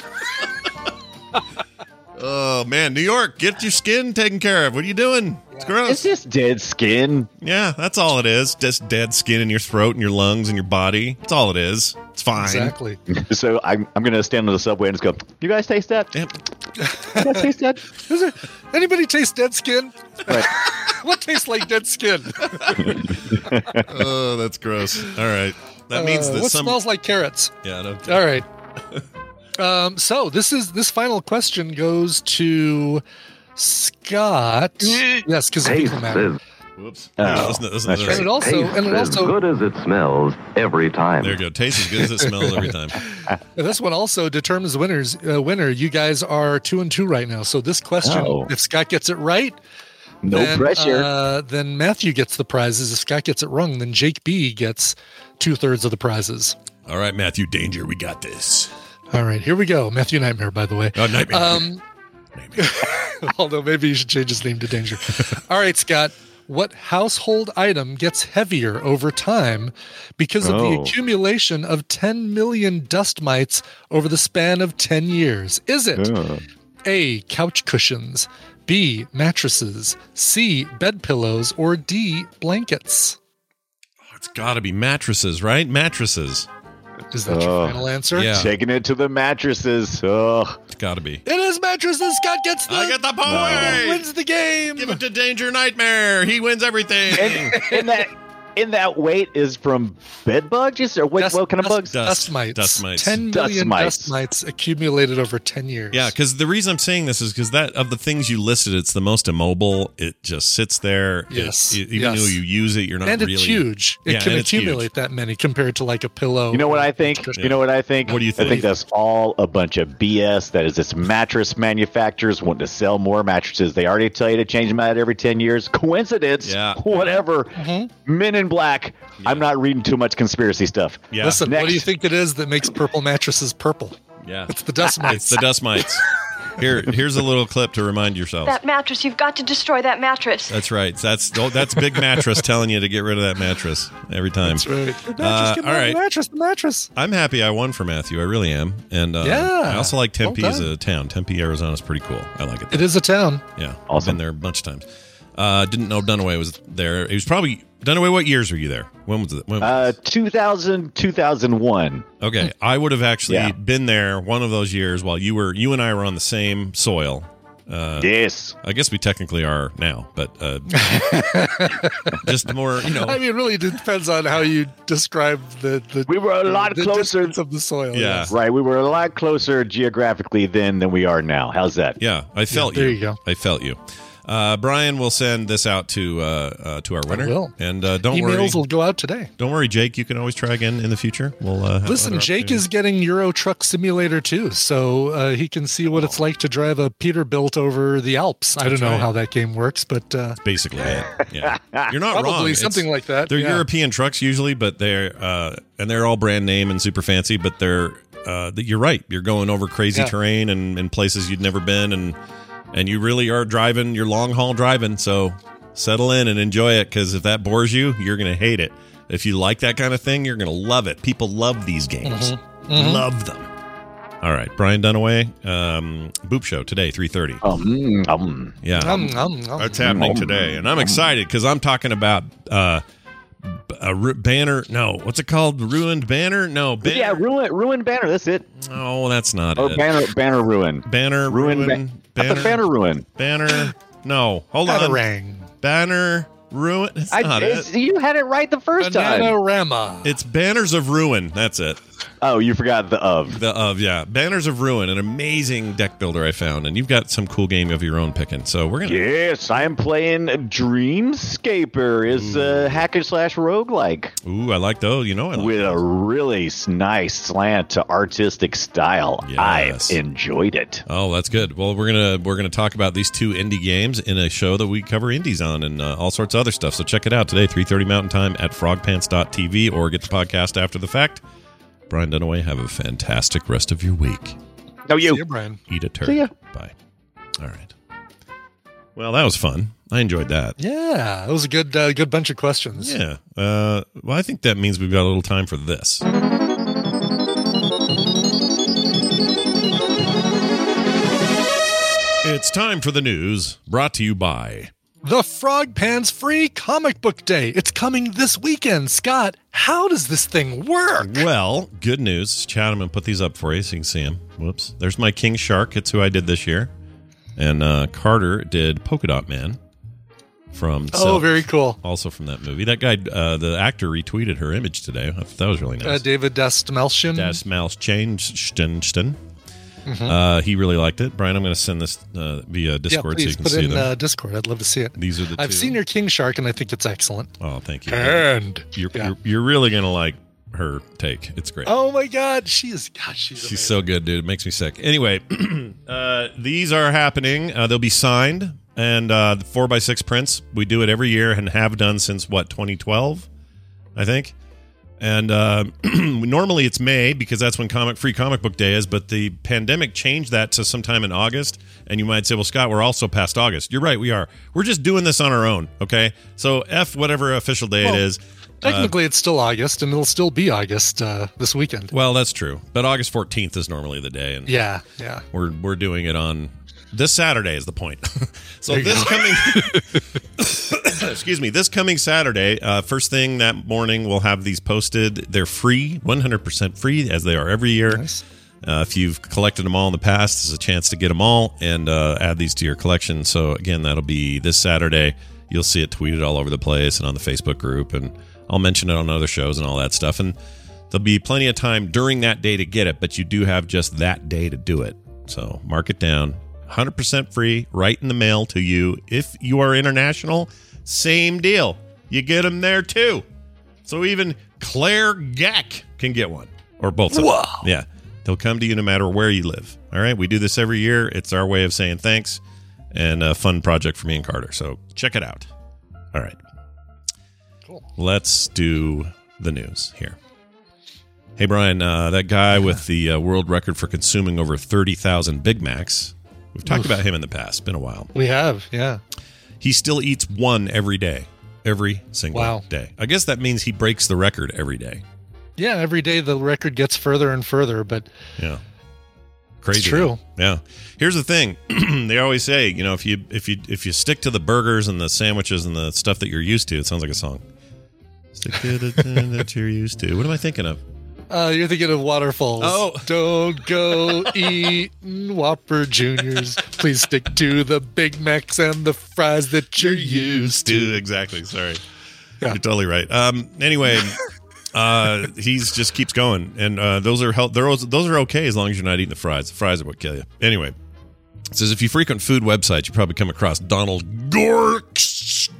Speaker 1: Oh, man. New York, get your skin taken care of. What are you doing? It's
Speaker 3: It's
Speaker 1: gross.
Speaker 3: just dead skin.
Speaker 1: Yeah, that's all it is. Just dead skin in your throat and your lungs and your body. That's all it is. It's fine.
Speaker 2: Exactly.
Speaker 3: So I'm going to stand on the subway and just go, you guys taste that?
Speaker 1: Yep.
Speaker 3: You guys taste that?
Speaker 2: Is there anybody taste dead skin?
Speaker 3: Right.
Speaker 2: What tastes like dead skin?
Speaker 1: Oh, that's gross. All right. That means that
Speaker 2: what
Speaker 1: some.
Speaker 2: smells like carrots?
Speaker 1: Yeah, no,
Speaker 2: All right. So this final question goes to Scott. Yes, because of equal matter.
Speaker 1: Whoops.
Speaker 3: Oh,
Speaker 1: Listen to
Speaker 3: that's
Speaker 1: this.
Speaker 3: right.
Speaker 2: And it also
Speaker 6: good as it smells every time.
Speaker 1: There you go. Tastes as good as it smells every time.
Speaker 2: this one also determines the winner. You guys are 2-2 right now. So this question,
Speaker 3: Oh.
Speaker 2: if Scott gets it right,
Speaker 3: No
Speaker 2: then,
Speaker 3: pressure.
Speaker 2: Then Matthew gets the prizes. If Scott gets it wrong, then Jake B gets 2/3 of the prizes.
Speaker 1: All right, Matthew Danger, we got this.
Speaker 2: All right, here we go. Matthew Nightmare, by the way.
Speaker 1: Oh, Nightmare. Nightmare.
Speaker 2: Although maybe you should change his name to Danger. All right, Scott. What household item gets heavier over time because of the
Speaker 3: Oh.
Speaker 2: accumulation of 10 million dust mites over the span of 10 years? Is it A, couch cushions, B, mattresses, C, bed pillows, or D, blankets?
Speaker 1: It's got to be mattresses, right? Mattresses.
Speaker 2: Is that your final answer?
Speaker 1: Yeah.
Speaker 3: Taking it to the mattresses. Oh,
Speaker 1: It's got to be.
Speaker 2: It is mattresses. Scott gets the
Speaker 1: I get the point.
Speaker 2: wins the game.
Speaker 1: Give it to Danger Nightmare. He wins everything.
Speaker 3: and that weight is from bed bugs or what kind of bugs?
Speaker 2: Dust mites.
Speaker 1: Dust mites.
Speaker 2: 10
Speaker 3: Dust
Speaker 2: million
Speaker 3: mites.
Speaker 2: dust mites accumulated over 10 years.
Speaker 1: Yeah, because the reason I'm saying this is because that of the things you listed, it's the most immobile. It just sits there.
Speaker 2: Yes.
Speaker 1: Even
Speaker 2: Yes.
Speaker 1: though you use it, you're not
Speaker 2: And
Speaker 1: really.
Speaker 2: it's huge. It
Speaker 1: Yeah,
Speaker 2: can
Speaker 1: and it's huge.
Speaker 2: accumulate that many compared to like a pillow.
Speaker 3: You know what I think?
Speaker 1: Yeah.
Speaker 3: You know what I think?
Speaker 1: What do you
Speaker 3: I
Speaker 1: think?
Speaker 3: think that's all a bunch of BS. That is this mattress manufacturers want to sell more mattresses. They already tell you to change them out every 10 years. Coincidence?
Speaker 1: Yeah.
Speaker 3: Whatever. Men in Black. I'm not reading too much conspiracy stuff.
Speaker 1: Yeah.
Speaker 2: Listen, what do you
Speaker 3: Next.
Speaker 2: think it is that makes purple mattresses purple?
Speaker 1: Yeah.
Speaker 2: It's the dust
Speaker 1: It's
Speaker 2: mites.
Speaker 1: the dust mites. Here's a little clip to remind yourselves.
Speaker 7: That mattress, you've got to destroy that mattress.
Speaker 1: That's right. That's Big Mattress telling you to get rid of that mattress every time.
Speaker 2: That's right. The mattress,
Speaker 1: all
Speaker 2: get
Speaker 1: right.
Speaker 2: the mattress.
Speaker 1: I'm happy I won for Matthew. I really am. And
Speaker 2: Yeah.
Speaker 1: I also like Tempe
Speaker 2: Well
Speaker 1: as
Speaker 2: done.
Speaker 1: a town. Tempe, Arizona is pretty cool. I like it.
Speaker 2: It is a town.
Speaker 1: Yeah. I've
Speaker 3: Awesome.
Speaker 1: been there a bunch of times. Didn't know Dunaway was there. He was probably Dunaway. What years were you there? When was it?
Speaker 3: 2000, 2001.
Speaker 1: Okay. I would have actually
Speaker 3: Yeah.
Speaker 1: been there one of those years while you and I were on the same soil.
Speaker 3: Yes.
Speaker 1: I guess we technically are now, but just more,
Speaker 2: I mean, it really depends on how you describe the
Speaker 3: We were a lot
Speaker 2: the
Speaker 3: closer.
Speaker 2: distance of the soil.
Speaker 1: Yeah.
Speaker 2: yes.
Speaker 3: Right. We were a lot closer geographically then than we are now. How's that?
Speaker 1: yeah, I felt
Speaker 2: there
Speaker 1: you.
Speaker 2: you go.
Speaker 1: I felt you. Brian will send this out to our winner.
Speaker 2: will.
Speaker 1: And don't
Speaker 2: Emails
Speaker 1: worry.
Speaker 2: will go out today.
Speaker 1: Don't worry, Jake. You can always try again in the future. We'll have
Speaker 2: Listen,
Speaker 1: other
Speaker 2: Jake
Speaker 1: opportunities.
Speaker 2: is getting Euro Truck Simulator too, so he can see what it's like to drive a Peterbilt over the Alps. I don't know
Speaker 1: right.
Speaker 2: how that game works, but
Speaker 1: basically it. Yeah, you're not wrong.
Speaker 2: probably
Speaker 1: It's-
Speaker 2: something like that.
Speaker 1: They're
Speaker 2: yeah.
Speaker 1: European trucks usually, but they're all brand name and super fancy. But you're right. You're going over crazy
Speaker 2: Yeah.
Speaker 1: terrain and places you'd never been, and you really are driving. You're long haul driving. So settle in and enjoy it, because if that bores you, you're gonna hate it. If you like that kind of thing, you're gonna love it. People love these games.
Speaker 2: Mm-hmm.
Speaker 1: Love them. All right, Brian Dunaway, Boop Show today, 3:30. Yeah,
Speaker 2: Nom.
Speaker 1: that's happening today, and I'm excited because I'm talking about Banner. No, what's it called? Ruined Banner? No, Banner.
Speaker 3: Yeah, ruined Banner. That's it.
Speaker 1: Oh, that's not
Speaker 3: Oh,
Speaker 1: it.
Speaker 3: Banner Ruin.
Speaker 1: Banner
Speaker 3: Ruin.
Speaker 1: Ruin.
Speaker 3: Not the Banner Ruin.
Speaker 1: Banner. No, hold on.
Speaker 2: Batarang.
Speaker 1: Banner Ruin. It's not it.
Speaker 3: You had it right the first time.
Speaker 2: Bananarama.
Speaker 1: It's Banners of Ruin. That's it.
Speaker 3: Oh, you forgot the of.
Speaker 1: The of, yeah. Banners of Ruin, an amazing deck builder I found, and you've got some cool game of your own picking. So we're gonna.
Speaker 3: Yes, I am playing Dreamscaper. It's a hacker / roguelike.
Speaker 1: Ooh, I like those. You know, I like
Speaker 3: With a
Speaker 1: those.
Speaker 3: really nice slant to artistic style.
Speaker 1: Yes.
Speaker 3: I enjoyed it.
Speaker 1: Oh, that's good. Well, we're gonna talk about these 2 indie games in a show that we cover indies on and all sorts of other stuff. So check it out today, 3:30 Mountain Time at frogpants.tv, or get the podcast after the fact. Brian Dunaway, have a fantastic rest of your week.
Speaker 3: No, you.
Speaker 2: See you, Brian.
Speaker 1: Eat a turd.
Speaker 3: See ya.
Speaker 1: Bye. All right. Well, that was fun. I enjoyed that.
Speaker 2: Yeah, that was a good bunch of questions.
Speaker 1: Yeah. Well, I think that means we've got a little time for this. It's time for the news, brought to you by...
Speaker 2: The Frog Pants Free Comic Book Day. It's coming this weekend. Scott, how does this thing work?
Speaker 1: Well, good news. Chatham put these up for you so you can see them. Whoops. There's my King Shark. It's who I did this year. And Carter did Polka Dot Man from...
Speaker 2: Very cool.
Speaker 1: Also from that movie. That guy, the actor, retweeted her image today. I thought that was really nice.
Speaker 2: David Dastmalshin.
Speaker 1: Das Mouse Changsten. He really liked it. Brian, I'm going to send this via Discord
Speaker 2: yeah,
Speaker 1: so you can
Speaker 2: put
Speaker 1: see
Speaker 2: in
Speaker 1: them.
Speaker 2: Discord. I'd love to see it.
Speaker 1: These are the
Speaker 2: I've
Speaker 1: 2.
Speaker 2: seen your King Shark, and I think it's excellent.
Speaker 1: Oh, thank you.
Speaker 2: And
Speaker 1: You're really going to like her take. It's great.
Speaker 2: Oh my God, she's
Speaker 1: She's so good, dude. It makes me sick. Anyway, these are happening. They'll be signed, and the 4x6 prints. We do it every year and have done since 2012, I think. And normally it's May because that's when Free Comic Book Day is, but the pandemic changed that to sometime in August. And you might say, well, Scott, we're also past August. You're right, we are. We're just doing this on our own, okay? So F whatever official day it is.
Speaker 2: Technically, it's still August, and it'll still be August this weekend.
Speaker 1: Well, that's true. But August 14th is normally the day. And
Speaker 2: Yeah.
Speaker 1: we're doing it on... This Saturday is the point. So this coming... excuse me. This coming Saturday, first thing that morning, we'll have these posted. They're free, 100% free, as they are every year.
Speaker 2: Nice.
Speaker 1: If you've collected them all in the past, there's a chance to get them all and add these to your collection. So, again, that'll be this Saturday. You'll see it tweeted all over the place and on the Facebook group. And I'll mention it on other shows and all that stuff. And there'll be plenty of time during that day to get it, but you do have just that day to do it. So mark it down. 100% free, right in the mail to you. If you are international, same deal. You get them there too. So even Claire Gack can get one, or both of them.
Speaker 2: Whoa.
Speaker 1: Yeah, they'll come to you no matter where you live. All right, we do this every year. It's our way of saying thanks, and a fun project for me and Carter. So check it out. All right,
Speaker 2: Cool.
Speaker 1: Let's do the news here. Hey Brian, that guy with the world record for consuming over 30,000 Big Macs. We've talked about him in the past. Been a while.
Speaker 2: We have, yeah.
Speaker 1: He still eats one every day. Every single day. I guess that means he breaks the record every day.
Speaker 2: Yeah, every day the record gets further and further, but
Speaker 1: Yeah. Crazy.
Speaker 2: it's true.
Speaker 1: Yeah. Here's the thing. They always say, you know, if you stick to the burgers and the sandwiches and the stuff that you're used to, it sounds like a song. Stick to the thing that you're used to. What am I thinking of?
Speaker 2: You're thinking of Waterfalls.
Speaker 1: Oh.
Speaker 2: Don't go eating Whopper Juniors. Please stick to the Big Macs and the fries that you're used to.
Speaker 1: Exactly. Sorry.
Speaker 2: Yeah.
Speaker 1: You're totally right. Anyway, he's just keeps going, and those are those are okay as long as you're not eating the fries. The fries are what kill you. Anyway, it says if you frequent food websites, you probably come across Donald Gorski.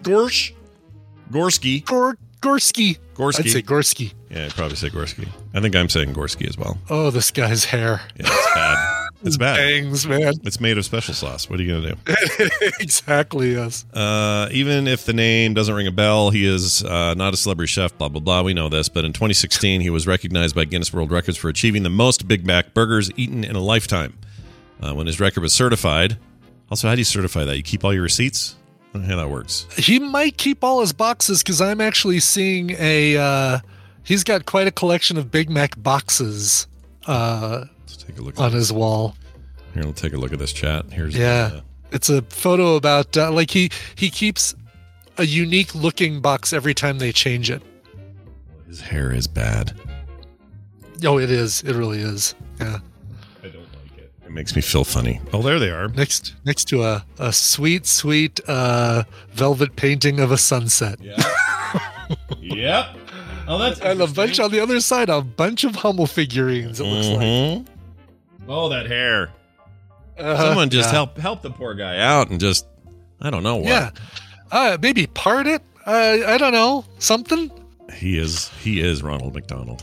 Speaker 2: Gorski.
Speaker 1: Gorski.
Speaker 2: I'd say Gorski.
Speaker 1: Yeah, I'd probably say Gorski. I think I'm saying Gorski as well.
Speaker 2: Oh, this guy's hair.
Speaker 1: Yeah, it's bad. It's bad.
Speaker 2: Bangs, man.
Speaker 1: It's made of special sauce. What are you going to do?
Speaker 2: Exactly, yes.
Speaker 1: Even if the name doesn't ring a bell, he is not a celebrity chef, blah, blah, blah. We know this. But in 2016, he was recognized by Guinness World Records for achieving the most Big Mac burgers eaten in a lifetime. When his record was certified. Also, how do you certify that? You keep all your receipts? I don't know how that works.
Speaker 2: He might keep all his boxes because I'm actually seeing he's got quite a collection of Big Mac boxes
Speaker 1: Let's take a look
Speaker 2: on his wall.
Speaker 1: Here, we'll take a look at this chat. Here's
Speaker 2: Yeah. It's a photo about he keeps a unique looking box every time they change it.
Speaker 1: His hair is bad.
Speaker 2: Oh, it is. It really is. Yeah.
Speaker 1: I don't like it. It makes me feel funny. Oh, there they are.
Speaker 2: Next to a sweet velvet painting of a sunset.
Speaker 1: Yeah. Yep. Oh, that's
Speaker 2: and a bunch on the other side, a bunch of Hummel figurines. It looks like.
Speaker 1: Oh, that hair. Someone just help the poor guy out and just, I don't know what.
Speaker 2: Yeah. Maybe part it. I don't know, something.
Speaker 1: He is Ronald McDonald.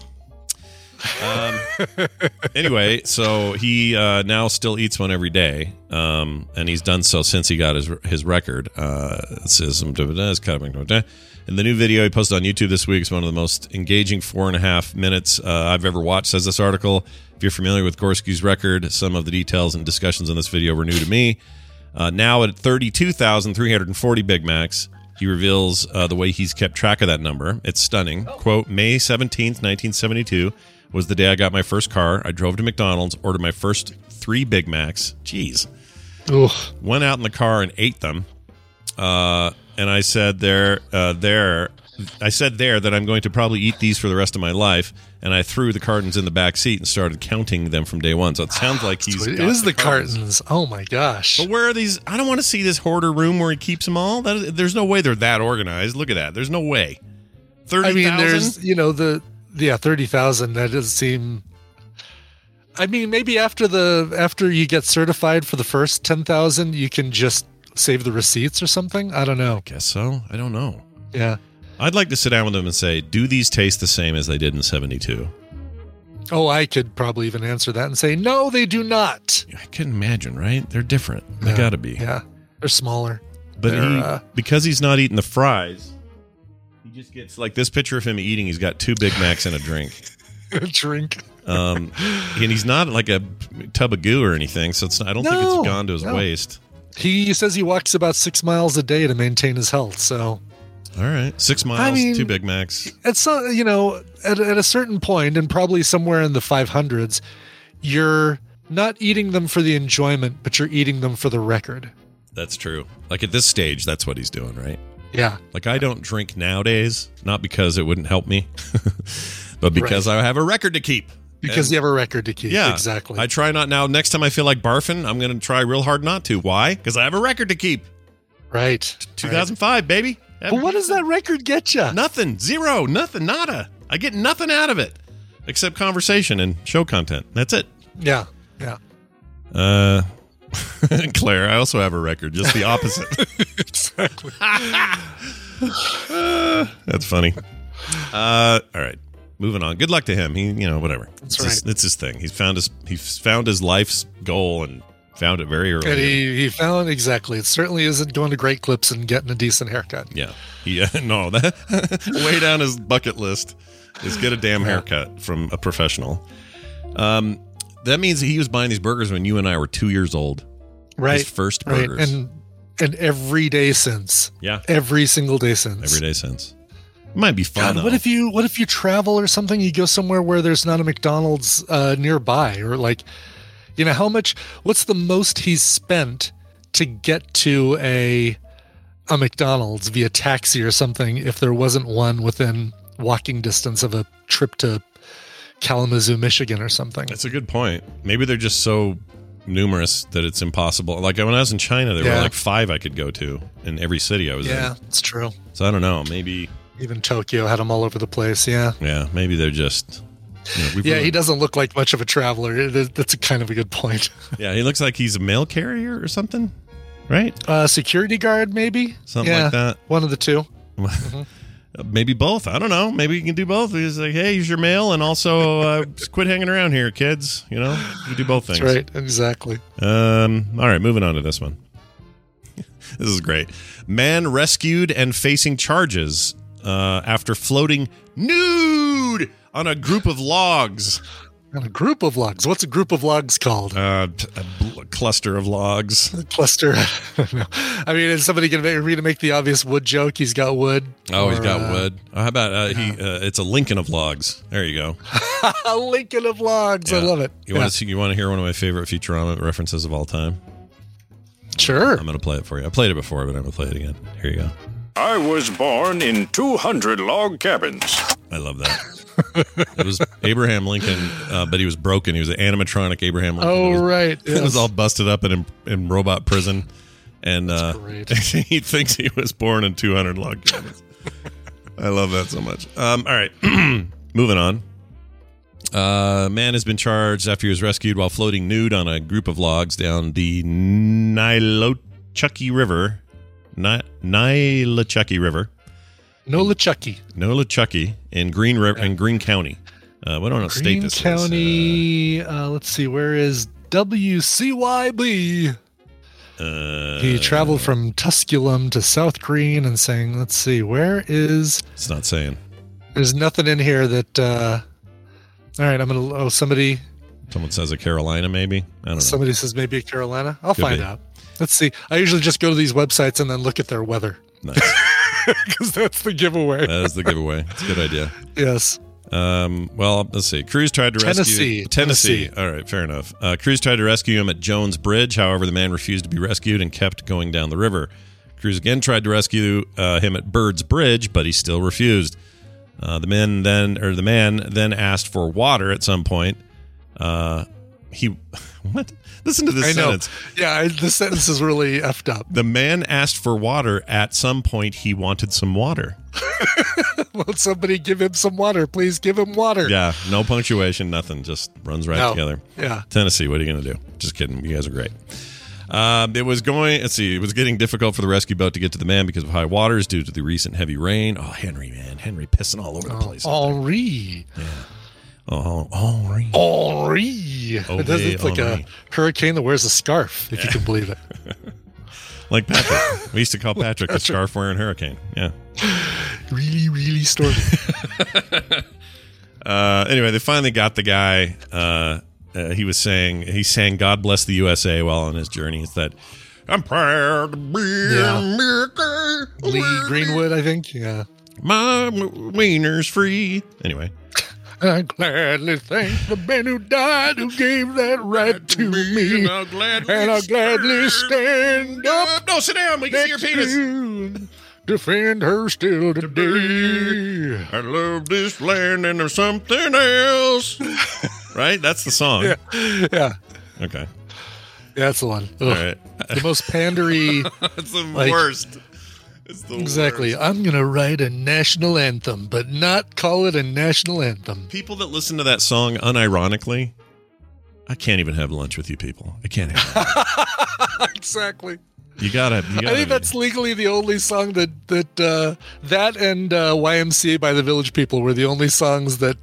Speaker 1: Anyway, so he now still eats one every day, and he's done so since he got his record. It says in the new video he posted on YouTube this week is one of the most engaging 4.5 minutes I've ever watched, says this article. If you're familiar with Gorski's record, some of the details and discussions on this video were new to me. Now at 32,340 Big Macs, he reveals the way he's kept track of that number. It's stunning. Quote, May 17th, 1972 was the day I got my first car. I drove to McDonald's, ordered my first 3 Big Macs. Jeez.
Speaker 2: Ugh.
Speaker 1: Went out in the car and ate them. And I said I said that I'm going to probably eat these for the rest of my life. And I threw the cartons in the back seat and started counting them from day one. So it sounds like he's
Speaker 2: it is the cartons. Oh my gosh.
Speaker 1: But where are these? I don't want to see this hoarder room where he keeps them all. There's no way they're that organized. Look at that. There's no way. 30,000?
Speaker 2: I mean, there's, 30,000. That does seem. I mean, maybe after you get certified for the first 10,000, you can just save the receipts or something. I don't know.
Speaker 1: I guess so. I don't know.
Speaker 2: Yeah.
Speaker 1: I'd like to sit down with them and say, do these taste the same as they did in 72?
Speaker 2: Oh, I could probably even answer that and say, no, they do not.
Speaker 1: I can imagine, right? They're different. They got to be.
Speaker 2: Yeah. They're smaller.
Speaker 1: But because he's not eating the fries, he just gets, like this picture of him eating, he's got 2 Big Macs and a drink.
Speaker 2: A drink.
Speaker 1: And he's not like a tub of goo or anything, so I don't think it's gone to his waist.
Speaker 2: He says he walks about 6 miles a day to maintain his health, so...
Speaker 1: All right. 6 miles, 2 Big Macs.
Speaker 2: It's at a certain point, and probably somewhere in the 500s, you're not eating them for the enjoyment, but you're eating them for the record.
Speaker 1: That's true. Like at this stage, that's what he's doing, right?
Speaker 2: Yeah.
Speaker 1: Like I don't drink nowadays, not because it wouldn't help me, but because I have a record to keep.
Speaker 2: Because you have a record to keep.
Speaker 1: Yeah.
Speaker 2: Exactly.
Speaker 1: I try not now. Next time I feel like barfing, I'm going to try real hard not to. Why? Because I have a record to keep.
Speaker 2: Right.
Speaker 1: 2005, baby.
Speaker 2: But what does that record get you?
Speaker 1: Nothing. Zero. Nothing. Nada. I get nothing out of it except conversation and show content. That's it.
Speaker 2: Yeah. Yeah.
Speaker 1: Claire, I also have a record. Just the opposite.
Speaker 2: Exactly.
Speaker 1: That's funny. All right. Moving on. Good luck to him. He, whatever.
Speaker 2: That's right.
Speaker 1: It's his thing. He's found his life's goal and found it very early.
Speaker 2: And he found exactly. It certainly isn't going to Great Clips and getting a decent haircut.
Speaker 1: Yeah. No, that way down his bucket list is get a damn haircut from a professional. That means he was buying these burgers when you and I were 2 years old.
Speaker 2: Right.
Speaker 1: His first burgers.
Speaker 2: And every day since.
Speaker 1: Yeah.
Speaker 2: Every single day since.
Speaker 1: Every day since. It might be fun.
Speaker 2: God, what if you travel or something? You go somewhere where there's not a McDonald's nearby, or what's the most he's spent to get to a McDonald's via taxi or something if there wasn't one within walking distance of a trip to Kalamazoo, Michigan or something?
Speaker 1: That's a good point. Maybe they're just so numerous that it's impossible. Like when I was in China, there were like 5 I could go to in every city I was in.
Speaker 2: Yeah, it's true.
Speaker 1: So I don't know. Maybe
Speaker 2: even Tokyo had them all over the place. Yeah.
Speaker 1: Yeah. Maybe they're just.
Speaker 2: He doesn't look like much of a traveler. That's a kind of a good point.
Speaker 1: Yeah, he looks like he's a mail carrier or something, right?
Speaker 2: Security guard, maybe.
Speaker 1: Something like that.
Speaker 2: One of the two.
Speaker 1: Maybe both. I don't know. Maybe you can do both. He's like, hey, here's your mail, and also just quit hanging around here, kids. You do both things.
Speaker 2: That's right. Exactly.
Speaker 1: All right, moving on to this one. This is great. Man rescued and facing charges after floating nude on a group of logs.
Speaker 2: On a group of logs? What's a group of logs called?
Speaker 1: A cluster of logs.
Speaker 2: A cluster. I mean, is somebody going to make the obvious wood joke? He's got wood.
Speaker 1: Oh, he's got wood. How about it's a Lincoln of logs. There you go.
Speaker 2: A Lincoln of logs. Yeah. I love it.
Speaker 1: You want to hear one of my favorite Futurama references of all time?
Speaker 2: Sure.
Speaker 1: I'm going to play it for you. I played it before, but I'm going to play it again. Here you go.
Speaker 4: I was born in 200 log cabins.
Speaker 1: I love that. It was Abraham Lincoln, but he was broken. He was an animatronic Abraham Lincoln.
Speaker 2: Oh, right.
Speaker 1: It was all busted up and in robot prison. And
Speaker 2: great.
Speaker 1: he thinks he was born in 200 log cabins. I love that so much. All right. Moving on. Man has been charged after he was rescued while floating nude on a group of logs down the Nolichucky River. Nolichucky River. Nolichucky in Greene County. What do I state this
Speaker 2: County. Let's see. Where is WCYB? He traveled from Tusculum to South Greene and saying, let's see, where is...
Speaker 1: It's not saying.
Speaker 2: There's nothing in here that... all right, I'm going to... Oh, somebody...
Speaker 1: Someone says a Carolina, maybe? I don't know.
Speaker 2: Somebody says maybe a Carolina. I'll find
Speaker 1: be.
Speaker 2: out. Let's see. I usually just go to these websites and then look at their weather.
Speaker 1: Nice.
Speaker 2: Because that's the giveaway.
Speaker 1: That is the giveaway. It's a good idea.
Speaker 2: Yes.
Speaker 1: Well, let's see. Crews tried to rescue... Tennessee. All right, fair enough. Crews tried to rescue him at Jones Bridge. However, the man refused to be rescued and kept going down the river. Crews again tried to rescue him at Bird's Bridge, but he still refused. The man then asked for water at some point. What? Listen to this sentence.
Speaker 2: Yeah, the sentence is really effed up.
Speaker 1: The man asked for water. At some point, he wanted some water.
Speaker 2: Will somebody give him some water? Please give him water.
Speaker 1: Yeah, no punctuation, nothing. Just runs right together.
Speaker 2: Yeah.
Speaker 1: Tennessee, what are you going to do? Just kidding. You guys are great. It was getting difficult for the rescue boat to get to the man because of high waters due to the recent heavy rain. Oh, Henry pissing all over the place.
Speaker 2: Henri.
Speaker 1: Yeah. Oh, Henri.
Speaker 2: It's like a hurricane that wears a scarf, if you can believe it.
Speaker 1: Like Patrick. We used to call Patrick the scarf-wearing hurricane. Yeah.
Speaker 2: Really, really stormy.
Speaker 1: Anyway, they finally got the guy. He sang "God Bless the USA" while on his journey. It's that I'm proud to be America.
Speaker 2: Lee Greenwood, I think. Yeah.
Speaker 1: My wiener's free. Anyway.
Speaker 2: I gladly thank the man who died, who gave that right to me. And I'll gladly stand up.
Speaker 1: No, sit down. We can see your penis.
Speaker 2: Defend her still today.
Speaker 1: I love this land and there's something else. Right? That's the song.
Speaker 2: Yeah.
Speaker 1: Okay.
Speaker 2: Yeah, that's the one.
Speaker 1: All right.
Speaker 2: The most pandery.
Speaker 1: It's the worst. It's the
Speaker 2: exactly.
Speaker 1: worst.
Speaker 2: I'm going to write a national anthem, but not call it a national anthem.
Speaker 1: People that listen to that song unironically, I can't even have lunch with you people. I can't have
Speaker 2: Exactly.
Speaker 1: You gotta.
Speaker 2: I think that's legally the only song that and YMCA by the Village People were the only songs that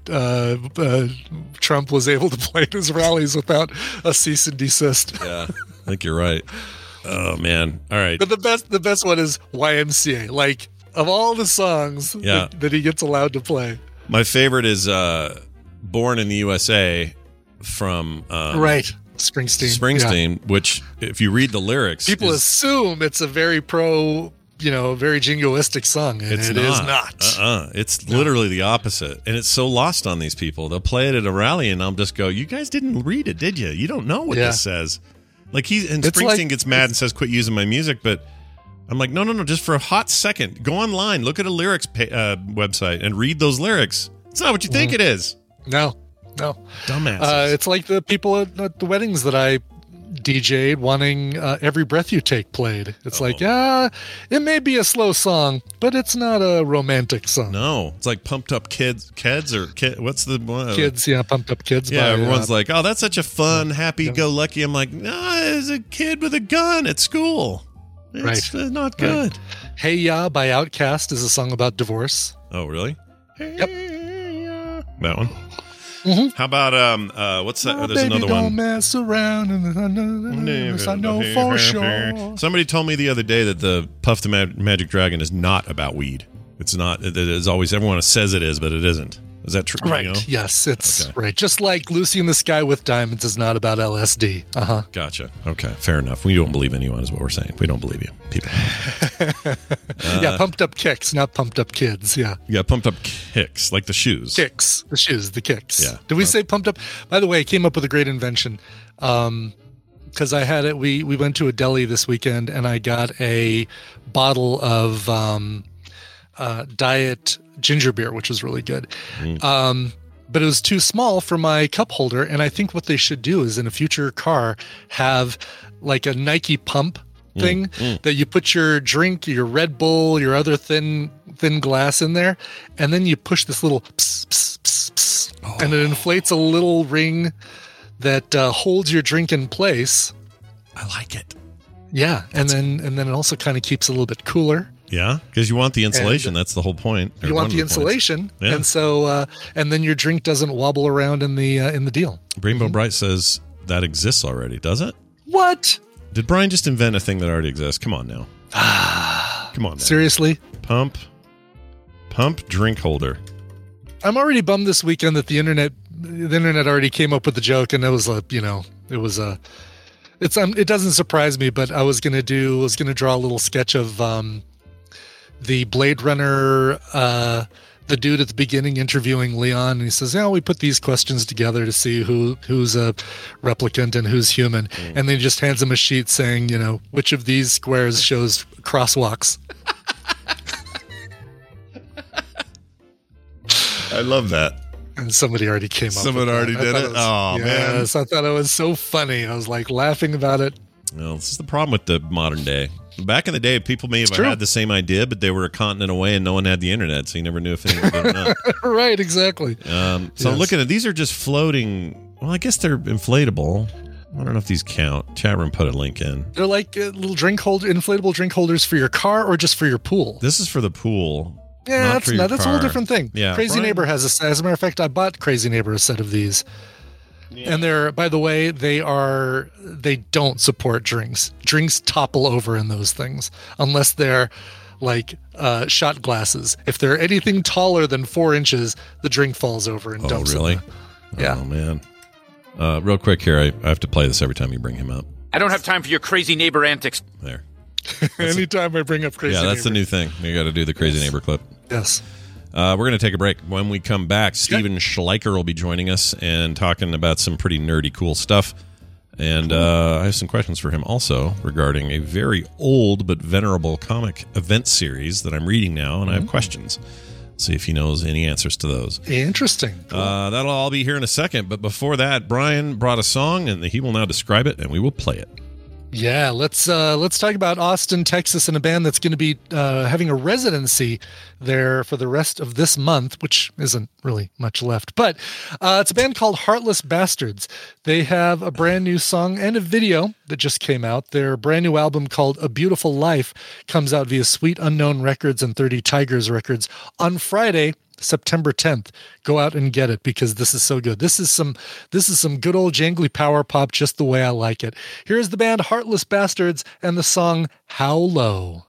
Speaker 2: Trump was able to play at his rallies without a cease and desist.
Speaker 1: Yeah, I think you're right. Oh man! All right.
Speaker 2: But the best one is YMCA. Like of all the songs that he gets allowed to play,
Speaker 1: my favorite is "Born in the USA" from
Speaker 2: right. Springsteen,
Speaker 1: which if you read the lyrics,
Speaker 2: people assume it's a very very jingoistic song, and it is not.
Speaker 1: It's literally the opposite, and it's so lost on these people. They'll play it at a rally, and I'll just go, "You guys didn't read it, did you? You don't know what this says." Like Springsteen gets mad and says, "Quit using my music," but I'm like, no. Just for a hot second, go online, look at a lyrics website, and read those lyrics. It's not what you think it is.
Speaker 2: No.
Speaker 1: Dumbasses.
Speaker 2: It's like the people at the weddings that I DJ'd wanting Every Breath You Take played. It's like, it may be a slow song, but it's not a romantic song.
Speaker 1: No, it's like Pumped Up Kids, what's the one?
Speaker 2: Kids, Pumped Up Kids.
Speaker 1: Yeah, everyone's like, oh, that's such a fun, happy-go-lucky. I'm like, no, there's a kid with a gun at school. It's not good.
Speaker 2: Right. Hey Ya by Outkast is a song about divorce.
Speaker 1: Oh, really?
Speaker 2: Yep.
Speaker 1: That one.
Speaker 2: Mm-hmm.
Speaker 1: How about what's that? There's another one.
Speaker 2: Don't mess around, I know for sure.
Speaker 1: Somebody told me the other day that the Puff the Magic Dragon is not about weed. It's not. It is always everyone says it is, but it isn't. Is that true?
Speaker 2: Right. You know? Yes, it's right. Just like Lucy in the Sky with Diamonds is not about LSD.
Speaker 1: Gotcha. Okay, fair enough. We don't believe anyone is what we're saying. We don't believe you, people.
Speaker 2: Pumped Up Kicks, not Pumped Up Kids. Yeah,
Speaker 1: Pumped Up Kicks, like the shoes.
Speaker 2: The shoes, the kicks.
Speaker 1: Yeah.
Speaker 2: Did we say Pumped Up? By the way, came up with a great invention. because I had it. We went to a deli this weekend, and I got a bottle of diet ginger beer, which was really good. But it was too small for my cup holder, and I think what they should do is in a future car have like a Nike pump thing that you put your drink, your Red Bull, your other thin glass in there, and then you push this little pss, pss, pss, pss, and it inflates a little ring that holds your drink in place.
Speaker 1: I like it.
Speaker 2: Yeah, and then it also kind of keeps it a little bit cooler.
Speaker 1: Yeah, because you want the insulation. That's the whole point.
Speaker 2: You want the insulation, and so and then your drink doesn't wobble around in the deal.
Speaker 1: Rainbow Bright says that exists already, does it?
Speaker 2: What?
Speaker 1: Did Brian just invent a thing that already exists? Come on now. Come on now.
Speaker 2: Seriously?
Speaker 1: Pump drink holder.
Speaker 2: I'm already bummed this weekend that the internet already came up with the joke, and it was it doesn't surprise me, but I was gonna draw a little sketch of the Blade Runner, the dude at the beginning interviewing Leon, and he says, we put these questions together to see who's a replicant and who's human. And then he just hands him a sheet saying, which of these squares shows crosswalks.
Speaker 1: I love that.
Speaker 2: And somebody already came up with
Speaker 1: Someone already did it? Oh, man.
Speaker 2: Yes, I thought it was so funny. I was like laughing about it.
Speaker 1: Well, this is the problem with the modern day. Back in the day, people may have had the same idea, but they were a continent away and no one had the internet, so you never knew if anything was good or not.
Speaker 2: Right, exactly.
Speaker 1: So I'm looking at these are just floating. Well, I guess they're inflatable. I don't know if these count. Chat room put a link in.
Speaker 2: They're like little inflatable drink holders for your car or just for your pool.
Speaker 1: This is for the pool.
Speaker 2: Yeah, that's a whole different thing.
Speaker 1: Yeah,
Speaker 2: Crazy Neighbor has as a matter of fact, I bought Crazy Neighbor a set of these. Yeah. And they're, by the way, they don't support drinks. Drinks topple over in those things unless they're like shot glasses. If they're anything taller than 4 inches, the drink falls over and dumps.
Speaker 1: Oh, really?
Speaker 2: Yeah.
Speaker 1: Oh, man. Real quick here, I have to play this every time you bring him up.
Speaker 8: I don't have time for your Crazy Neighbor antics.
Speaker 1: There.
Speaker 2: Anytime I bring up Crazy Neighbor.
Speaker 1: Yeah, that's the new thing. You got to do the Crazy Neighbor clip.
Speaker 2: Yes.
Speaker 1: We're going to take a break. When we come back, Steven Schleicher will be joining us and talking about some pretty nerdy, cool stuff. And I have some questions for him also regarding a very old but venerable comic event series that I'm reading now, and I have questions. See if he knows any answers to those.
Speaker 2: Interesting. Cool.
Speaker 1: That'll all be here in a second. But before that, Brian brought a song, and he will now describe it, and we will play it.
Speaker 2: Yeah, let's talk about Austin, Texas, and a band that's going to be having a residency there for the rest of this month, which isn't really much left. But it's a band called Heartless Bastards. They have a brand new song and a video that just came out. Their brand new album called A Beautiful Life comes out via Sweet Unknown Records and 30 Tigers Records on Friday, September 10th. Go out and get it because this is so good. This is some good old jangly power pop just the way I like it. Here's the band Heartless Bastards and the song How Low.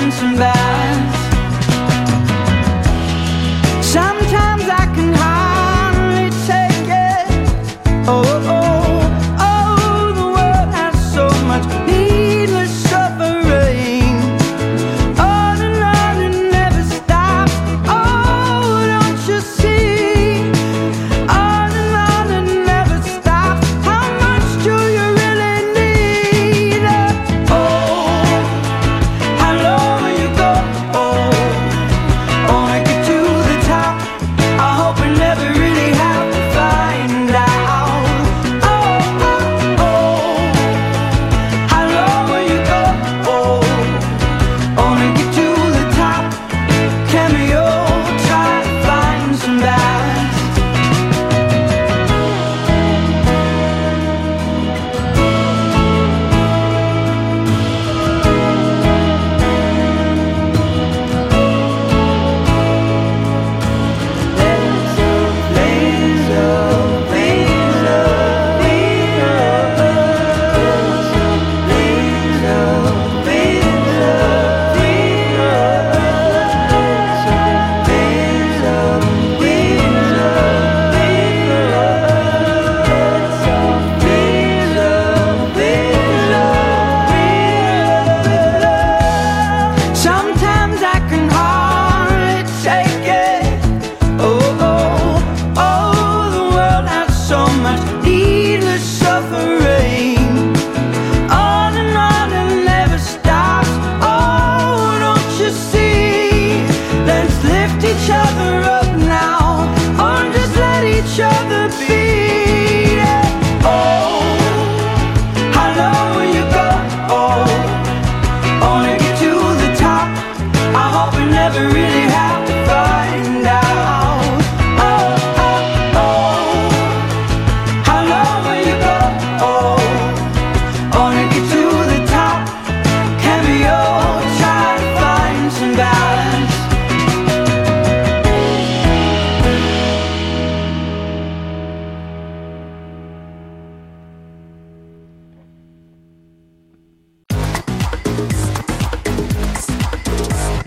Speaker 9: Sometimes I can hide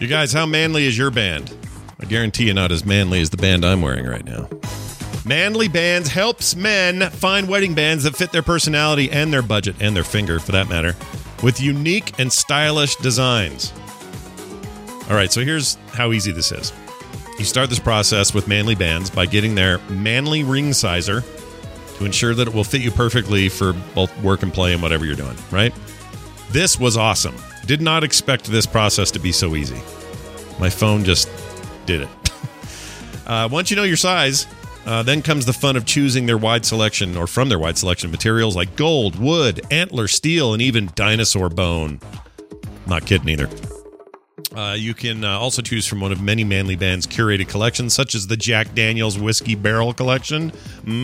Speaker 1: You guys, how manly is your band? I guarantee you not as manly as the band I'm wearing right now. Manly Bands helps men find wedding bands that fit their personality and their budget, and their finger, for that matter, with unique and stylish designs. All right, so here's how easy this is. You start this process with Manly Bands by getting their Manly ring sizer to ensure that it will fit you perfectly for both work and play and whatever you're doing, right? This was awesome. Did not expect this process to be so easy. My phone just did it. Once you know your size, then comes the fun of choosing their wide selection, or from their wide selection of materials like gold, wood, antler, steel, and even dinosaur bone. Not kidding either. You can also choose from one of many Manly Bands' curated collections, such as the Jack Daniel's Whiskey Barrel Collection.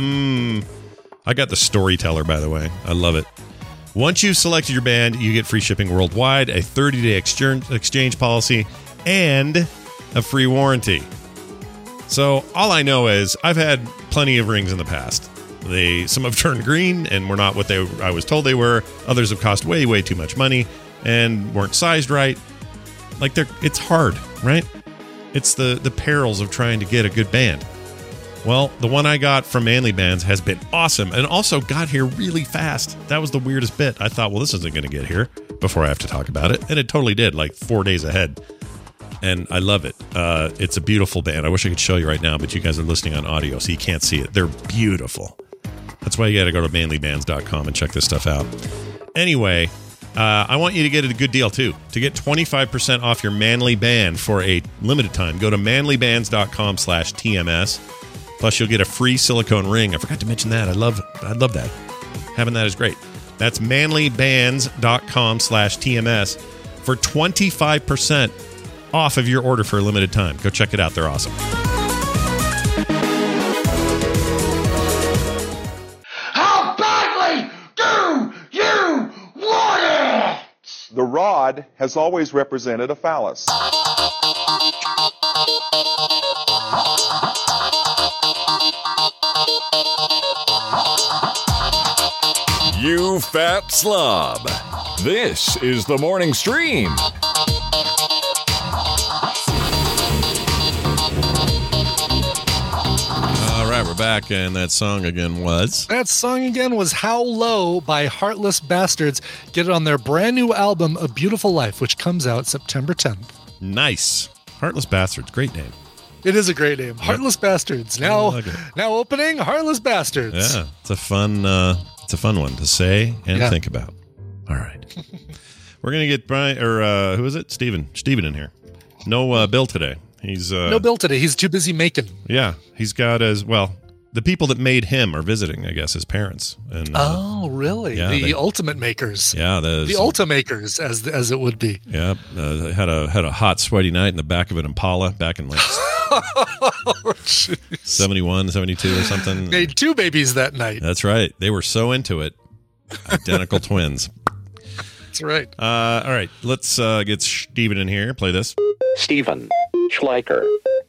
Speaker 1: I got the Storyteller, by the way. I love it. Once you've selected your band, you get free shipping worldwide, a 30-day exchange policy, and a free warranty. So all I know is I've had plenty of rings in the past. Some have turned green and were not what I was told they were. Others have cost way, way too much money and weren't sized right. Like it's hard, right? It's the perils of trying to get a good band. Well, the one I got from Manly Bands has been awesome and also got here really fast. That was the weirdest bit. I thought, well, this isn't going to get here before I have to talk about it. And it totally did, like 4 days ahead. And I love it. It's a beautiful band. I wish I could show you right now, but you guys are listening on audio, so you can't see it. They're beautiful. That's why you got to go to manlybands.com and check this stuff out. Anyway, I want you to get a good deal, too. To get 25% off your Manly Band for a limited time, go to manlybands.com/TMS. Plus, you'll get a free silicone ring. I forgot to mention that. I love that. Having that is great. That's manlybands.com/TMS for 25% off of your order for a limited time. Go check it out. They're awesome.
Speaker 9: How badly do you want it?
Speaker 10: The rod has always represented a phallus.
Speaker 4: You fat slob. This is the morning stream.
Speaker 1: All right, we're back, and that song again was
Speaker 2: How Low by Heartless Bastards. Get it on their brand new album, A Beautiful Life, which comes out September 10th.
Speaker 1: Nice. Heartless Bastards, great name.
Speaker 2: It is a great name. Heartless Bastards. Now opening Heartless Bastards.
Speaker 1: Yeah, it's a fun one to say and think about. All right. We're going to get Brian, or who is it? Steven in here. No Bill today. He's
Speaker 2: no Bill today. He's too busy making.
Speaker 1: Yeah, he's got the people that made him are visiting, I guess, his parents. And
Speaker 2: oh, really?
Speaker 1: Yeah,
Speaker 2: the ultimate makers.
Speaker 1: Yeah,
Speaker 2: the Ultimakers, as it would be.
Speaker 1: Yeah, they had a hot, sweaty night in the back of an Impala back in like 71, 72 or something.
Speaker 2: Made 2 babies that night.
Speaker 1: That's right. They were so into it. Identical twins.
Speaker 2: That's right.
Speaker 1: All right, let's get Steven in here. Play this.
Speaker 11: Steven Schleicher.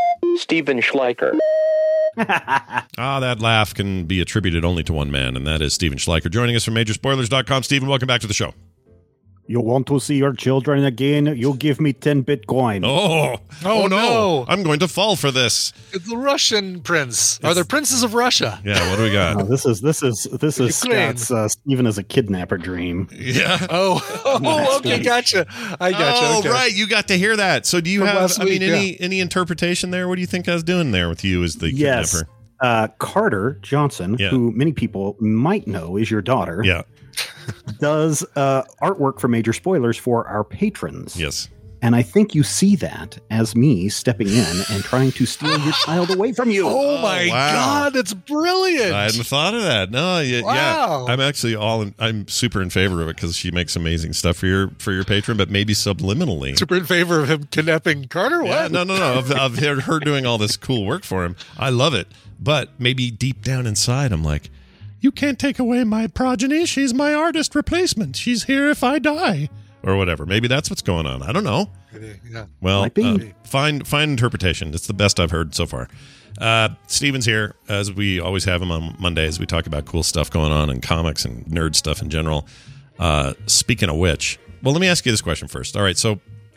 Speaker 1: That laugh can be attributed only to one man, and that is Steven Schleicher. Joining us from Majorspoilers.com. Steven, welcome back to the show.
Speaker 12: You want to see your children again? You give me 10 Bitcoin.
Speaker 1: Oh no. I'm going to fall for this.
Speaker 2: It's the Russian prince. Are there princes of Russia?
Speaker 1: Yeah, what do we got?
Speaker 12: This is Scott's Steven as a kidnapper dream.
Speaker 1: Yeah.
Speaker 2: Okay, gotcha. I gotcha.
Speaker 1: Oh,
Speaker 2: okay.
Speaker 1: right. You got to hear that. So do you
Speaker 2: From
Speaker 1: have,
Speaker 2: last week,
Speaker 1: any interpretation there? What do you think I was doing there with you as the kidnapper?
Speaker 12: Carter Johnson, who many people might know is your daughter.
Speaker 1: Yeah.
Speaker 12: Does artwork for Major Spoilers for our patrons.
Speaker 1: Yes.
Speaker 12: And I think you see that as me stepping in and trying to steal your child away from you.
Speaker 2: Oh my God, that's brilliant.
Speaker 1: I hadn't thought of that. No, yeah. I'm actually I'm super in favor of it because she makes amazing stuff for your patron, but maybe subliminally.
Speaker 2: Super in favor of him kidnapping Carter? What?
Speaker 1: Yeah, no. Of her doing all this cool work for him. I love it. But maybe deep down inside, I'm like, you can't take away my progeny. She's my artist replacement. She's here if I die. Or whatever. Maybe that's what's going on. I don't know.
Speaker 2: Yeah.
Speaker 1: Well, fine interpretation. It's the best I've heard so far. Steven's here, as we always have him on Mondays. We talk about cool stuff going on in comics and nerd stuff in general. Speaking of which, well, let me ask you this question first. All right, so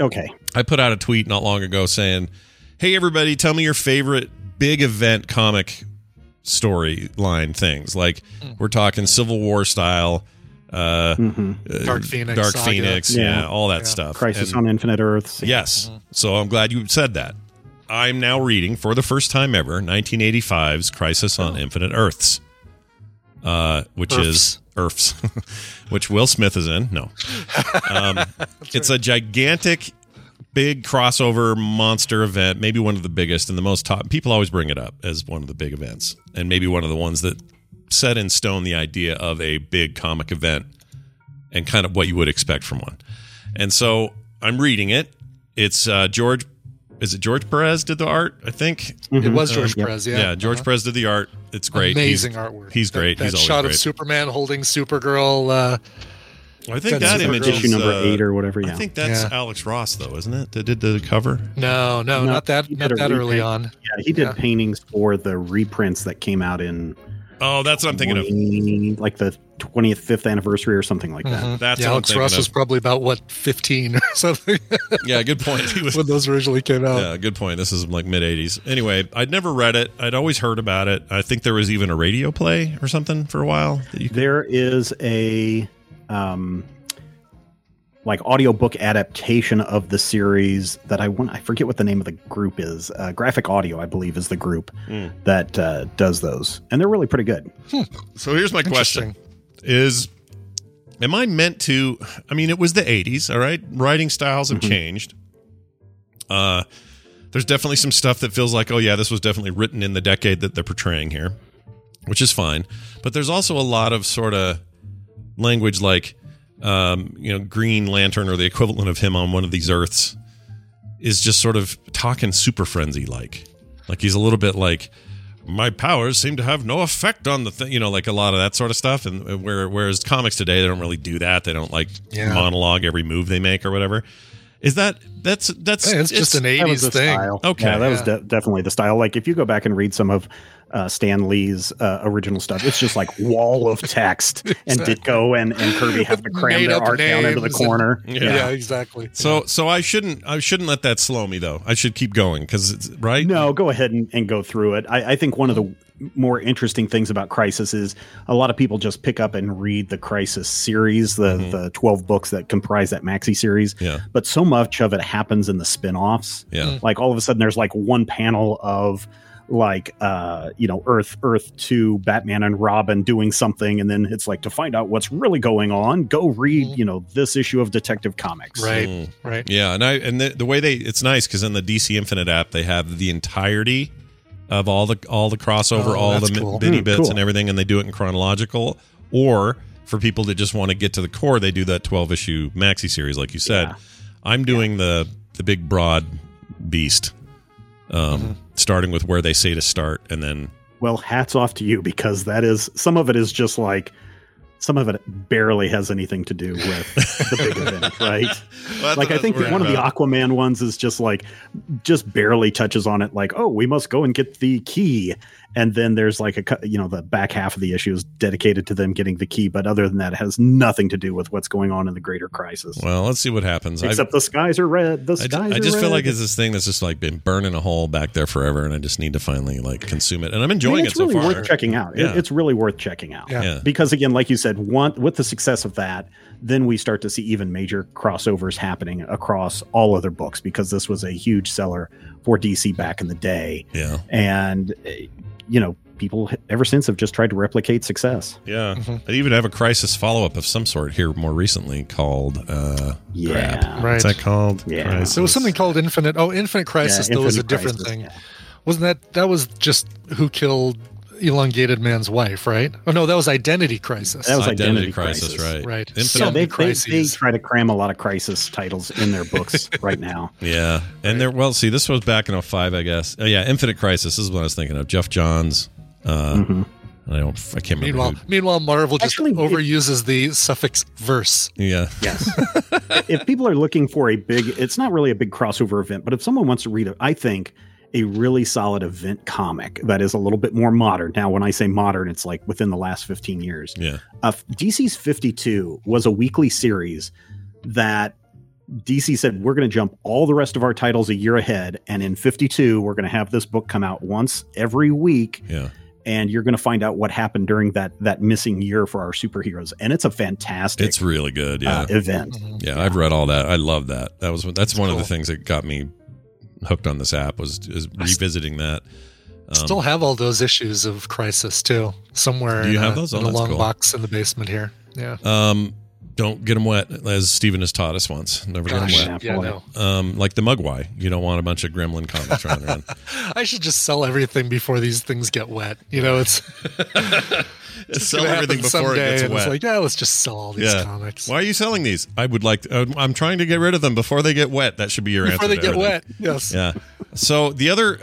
Speaker 12: Okay.
Speaker 1: I put out a tweet not long ago saying, hey, everybody, tell me your favorite big event comic storyline things. Like, we're talking Civil War style,
Speaker 2: Dark Phoenix,
Speaker 1: Saga. All that stuff.
Speaker 12: Crisis on Infinite Earths.
Speaker 1: Yes. So I'm glad you said that. I'm now reading, for the first time ever, 1985's Crisis on Infinite Earths, which is Earths, which Will Smith is in. No. It's a gigantic, big crossover monster event, maybe one of the biggest and the most top. People always bring it up as one of the big events, and maybe one of the ones that set in stone the idea of a big comic event and kind of what you would expect from one. And so I'm reading it. It's George Perez did the art, I think?
Speaker 2: It was George Perez, yeah.
Speaker 1: Yeah, George Perez did the art. It's great.
Speaker 2: Amazing artwork.
Speaker 1: He's great.
Speaker 2: That
Speaker 1: he's always
Speaker 2: shot
Speaker 1: great.
Speaker 2: of Superman holding Supergirl.
Speaker 1: I think that image
Speaker 12: issue
Speaker 1: is
Speaker 12: number 8 or whatever.
Speaker 1: I think that's Alex Ross, though, isn't it? That did the cover.
Speaker 2: No, not that early on.
Speaker 12: Yeah, he did paintings for the reprints that came out in.
Speaker 1: Oh, that's what I'm thinking of.
Speaker 12: Like the 25th anniversary or something like that.
Speaker 1: That's
Speaker 2: Alex Ross was probably about 15 or something.
Speaker 1: Yeah, good point. He was
Speaker 2: when those originally came out.
Speaker 1: Yeah, good point. This is like mid 80s. Anyway, I'd never read it. I'd always heard about it. I think there was even a radio play or something for a while.
Speaker 12: There is a like audiobook adaptation of the series that I forget what the name of the group is. Graphic Audio, I believe, is the group that does those. And they're really pretty good.
Speaker 1: So here's my question. Am I meant to, I mean, it was the 80s, all right? Writing styles have changed. There's definitely some stuff that feels like, oh yeah, this was definitely written in the decade that they're portraying here, which is fine. But there's also a lot of sort of language like, Green Lantern or the equivalent of him on one of these Earths is just sort of talking Super Frenzy like he's a little bit like, my powers seem to have no effect on the thing, like a lot of that sort of stuff. And whereas comics today, they don't really do that. They don't monologue every move they make or whatever. Is that's
Speaker 2: it's just an 80s thing.
Speaker 12: Style.
Speaker 1: Okay.
Speaker 12: Yeah, that was definitely the style. Like if you go back and read some of Stan Lee's original stuff, it's just like wall of text and Ditko and Kirby have to cram their art down into the corner.
Speaker 2: Yeah, exactly.
Speaker 1: So I shouldn't let that slow me though. I should keep going because it's right.
Speaker 12: No, go ahead and go through it. I think one of the more interesting things about Crisis is a lot of people just pick up and read the Crisis series, the 12 books that comprise that maxi series.
Speaker 1: Yeah.
Speaker 12: But so much of it happens in the spin-offs.
Speaker 1: Yeah.
Speaker 12: Like all of a sudden there's like one panel of like Earth 2, Batman and Robin doing something, and then it's like, to find out what's really going on, go read this issue of Detective Comics.
Speaker 2: Right.
Speaker 1: Yeah, and the way it's nice because in the DC Infinite app they have the entirety of all the crossover, all the mini bits and everything, and they do it in chronological. Or for people that just want to get to the core, they do that 12 issue maxi series, like you said. Yeah. I'm doing the big broad beast, starting with where they say to start, and then.
Speaker 12: Well, hats off to you, because that is some of it is just like. Some of it barely has anything to do with the big event, right?
Speaker 1: Well,
Speaker 12: like I think one of the Aquaman ones is just barely touches on it. Like, oh, we must go and get the key, and then there's like the back half of the issue is dedicated to them getting the key. But other than that, it has nothing to do with what's going on in the greater crisis.
Speaker 1: Well, let's see what happens.
Speaker 12: Except the skies are red.
Speaker 1: I just feel like it's this thing that's just like been burning a hole back there forever, and I just need to finally like consume it. And I'm enjoying it so far.
Speaker 12: It's really worth checking out.
Speaker 1: Yeah.
Speaker 12: It's really worth checking out.
Speaker 1: Yeah.
Speaker 12: Because again, like you said, with the success of that, then we start to see even major crossovers happening across all other books, because this was a huge seller for DC back in the day.
Speaker 1: Yeah.
Speaker 12: And, people ever since have just tried to replicate success.
Speaker 1: Yeah. I even have a Crisis follow-up of some sort here more recently called
Speaker 2: Right.
Speaker 1: What's that called?
Speaker 12: Yeah.
Speaker 1: Crisis.
Speaker 2: There was something called Infinite Crisis.
Speaker 12: Yeah,
Speaker 2: that was a
Speaker 12: Infinite
Speaker 2: different
Speaker 12: Crisis,
Speaker 2: thing.
Speaker 12: yeah.
Speaker 2: Wasn't that was just who killed Elongated Man's wife, right? Oh no, that was Identity Crisis.
Speaker 12: That was
Speaker 1: Identity Crisis, right?
Speaker 2: Right.
Speaker 12: They try to cram a lot of Crisis titles in their books right now.
Speaker 1: Yeah. And this was back in 2005, I guess. Oh yeah, Infinite Crisis. This is what I was thinking of. Jeff Johns. I can't remember.
Speaker 2: Meanwhile, Marvel just overuses the suffix verse.
Speaker 1: Yeah.
Speaker 12: Yes. If people are looking for it's not really a big crossover event, but if someone wants to read I think a really solid event comic that is a little bit more modern. Now, when I say modern, it's like within the last 15 years.
Speaker 1: Yeah.
Speaker 12: DC's 52 was a weekly series that DC said, we're going to jump all the rest of our titles a year ahead. And in 52, we're going to have this book come out once every week.
Speaker 1: Yeah.
Speaker 12: And you're going to find out what happened during that missing year for our superheroes. And it's a fantastic
Speaker 1: It's really good. Yeah.
Speaker 12: event.
Speaker 1: Yeah, I've read all that. I love that. That's one of the things that got me hooked on this app is revisiting that.
Speaker 2: Still have all those issues of Crisis too, somewhere.
Speaker 1: Do you have those?
Speaker 2: in a
Speaker 1: that's
Speaker 2: long
Speaker 1: cool.
Speaker 2: box in the basement here? Yeah.
Speaker 1: Don't get them wet, as Steven has taught us once. Never get them wet.
Speaker 2: Yeah, no.
Speaker 1: Like the Mugwai. You don't want a bunch of Gremlin comics running around.
Speaker 2: I should just sell everything before these things get wet. It's
Speaker 1: sell everything before it gets wet.
Speaker 2: It's like, yeah, let's just sell all these comics.
Speaker 1: Why are you selling these? I would like to, I'm trying to get rid of them before they get wet. That should be your answer.
Speaker 2: Before they
Speaker 1: to
Speaker 2: get
Speaker 1: everything.
Speaker 2: wet, yes.
Speaker 1: Yeah. So the other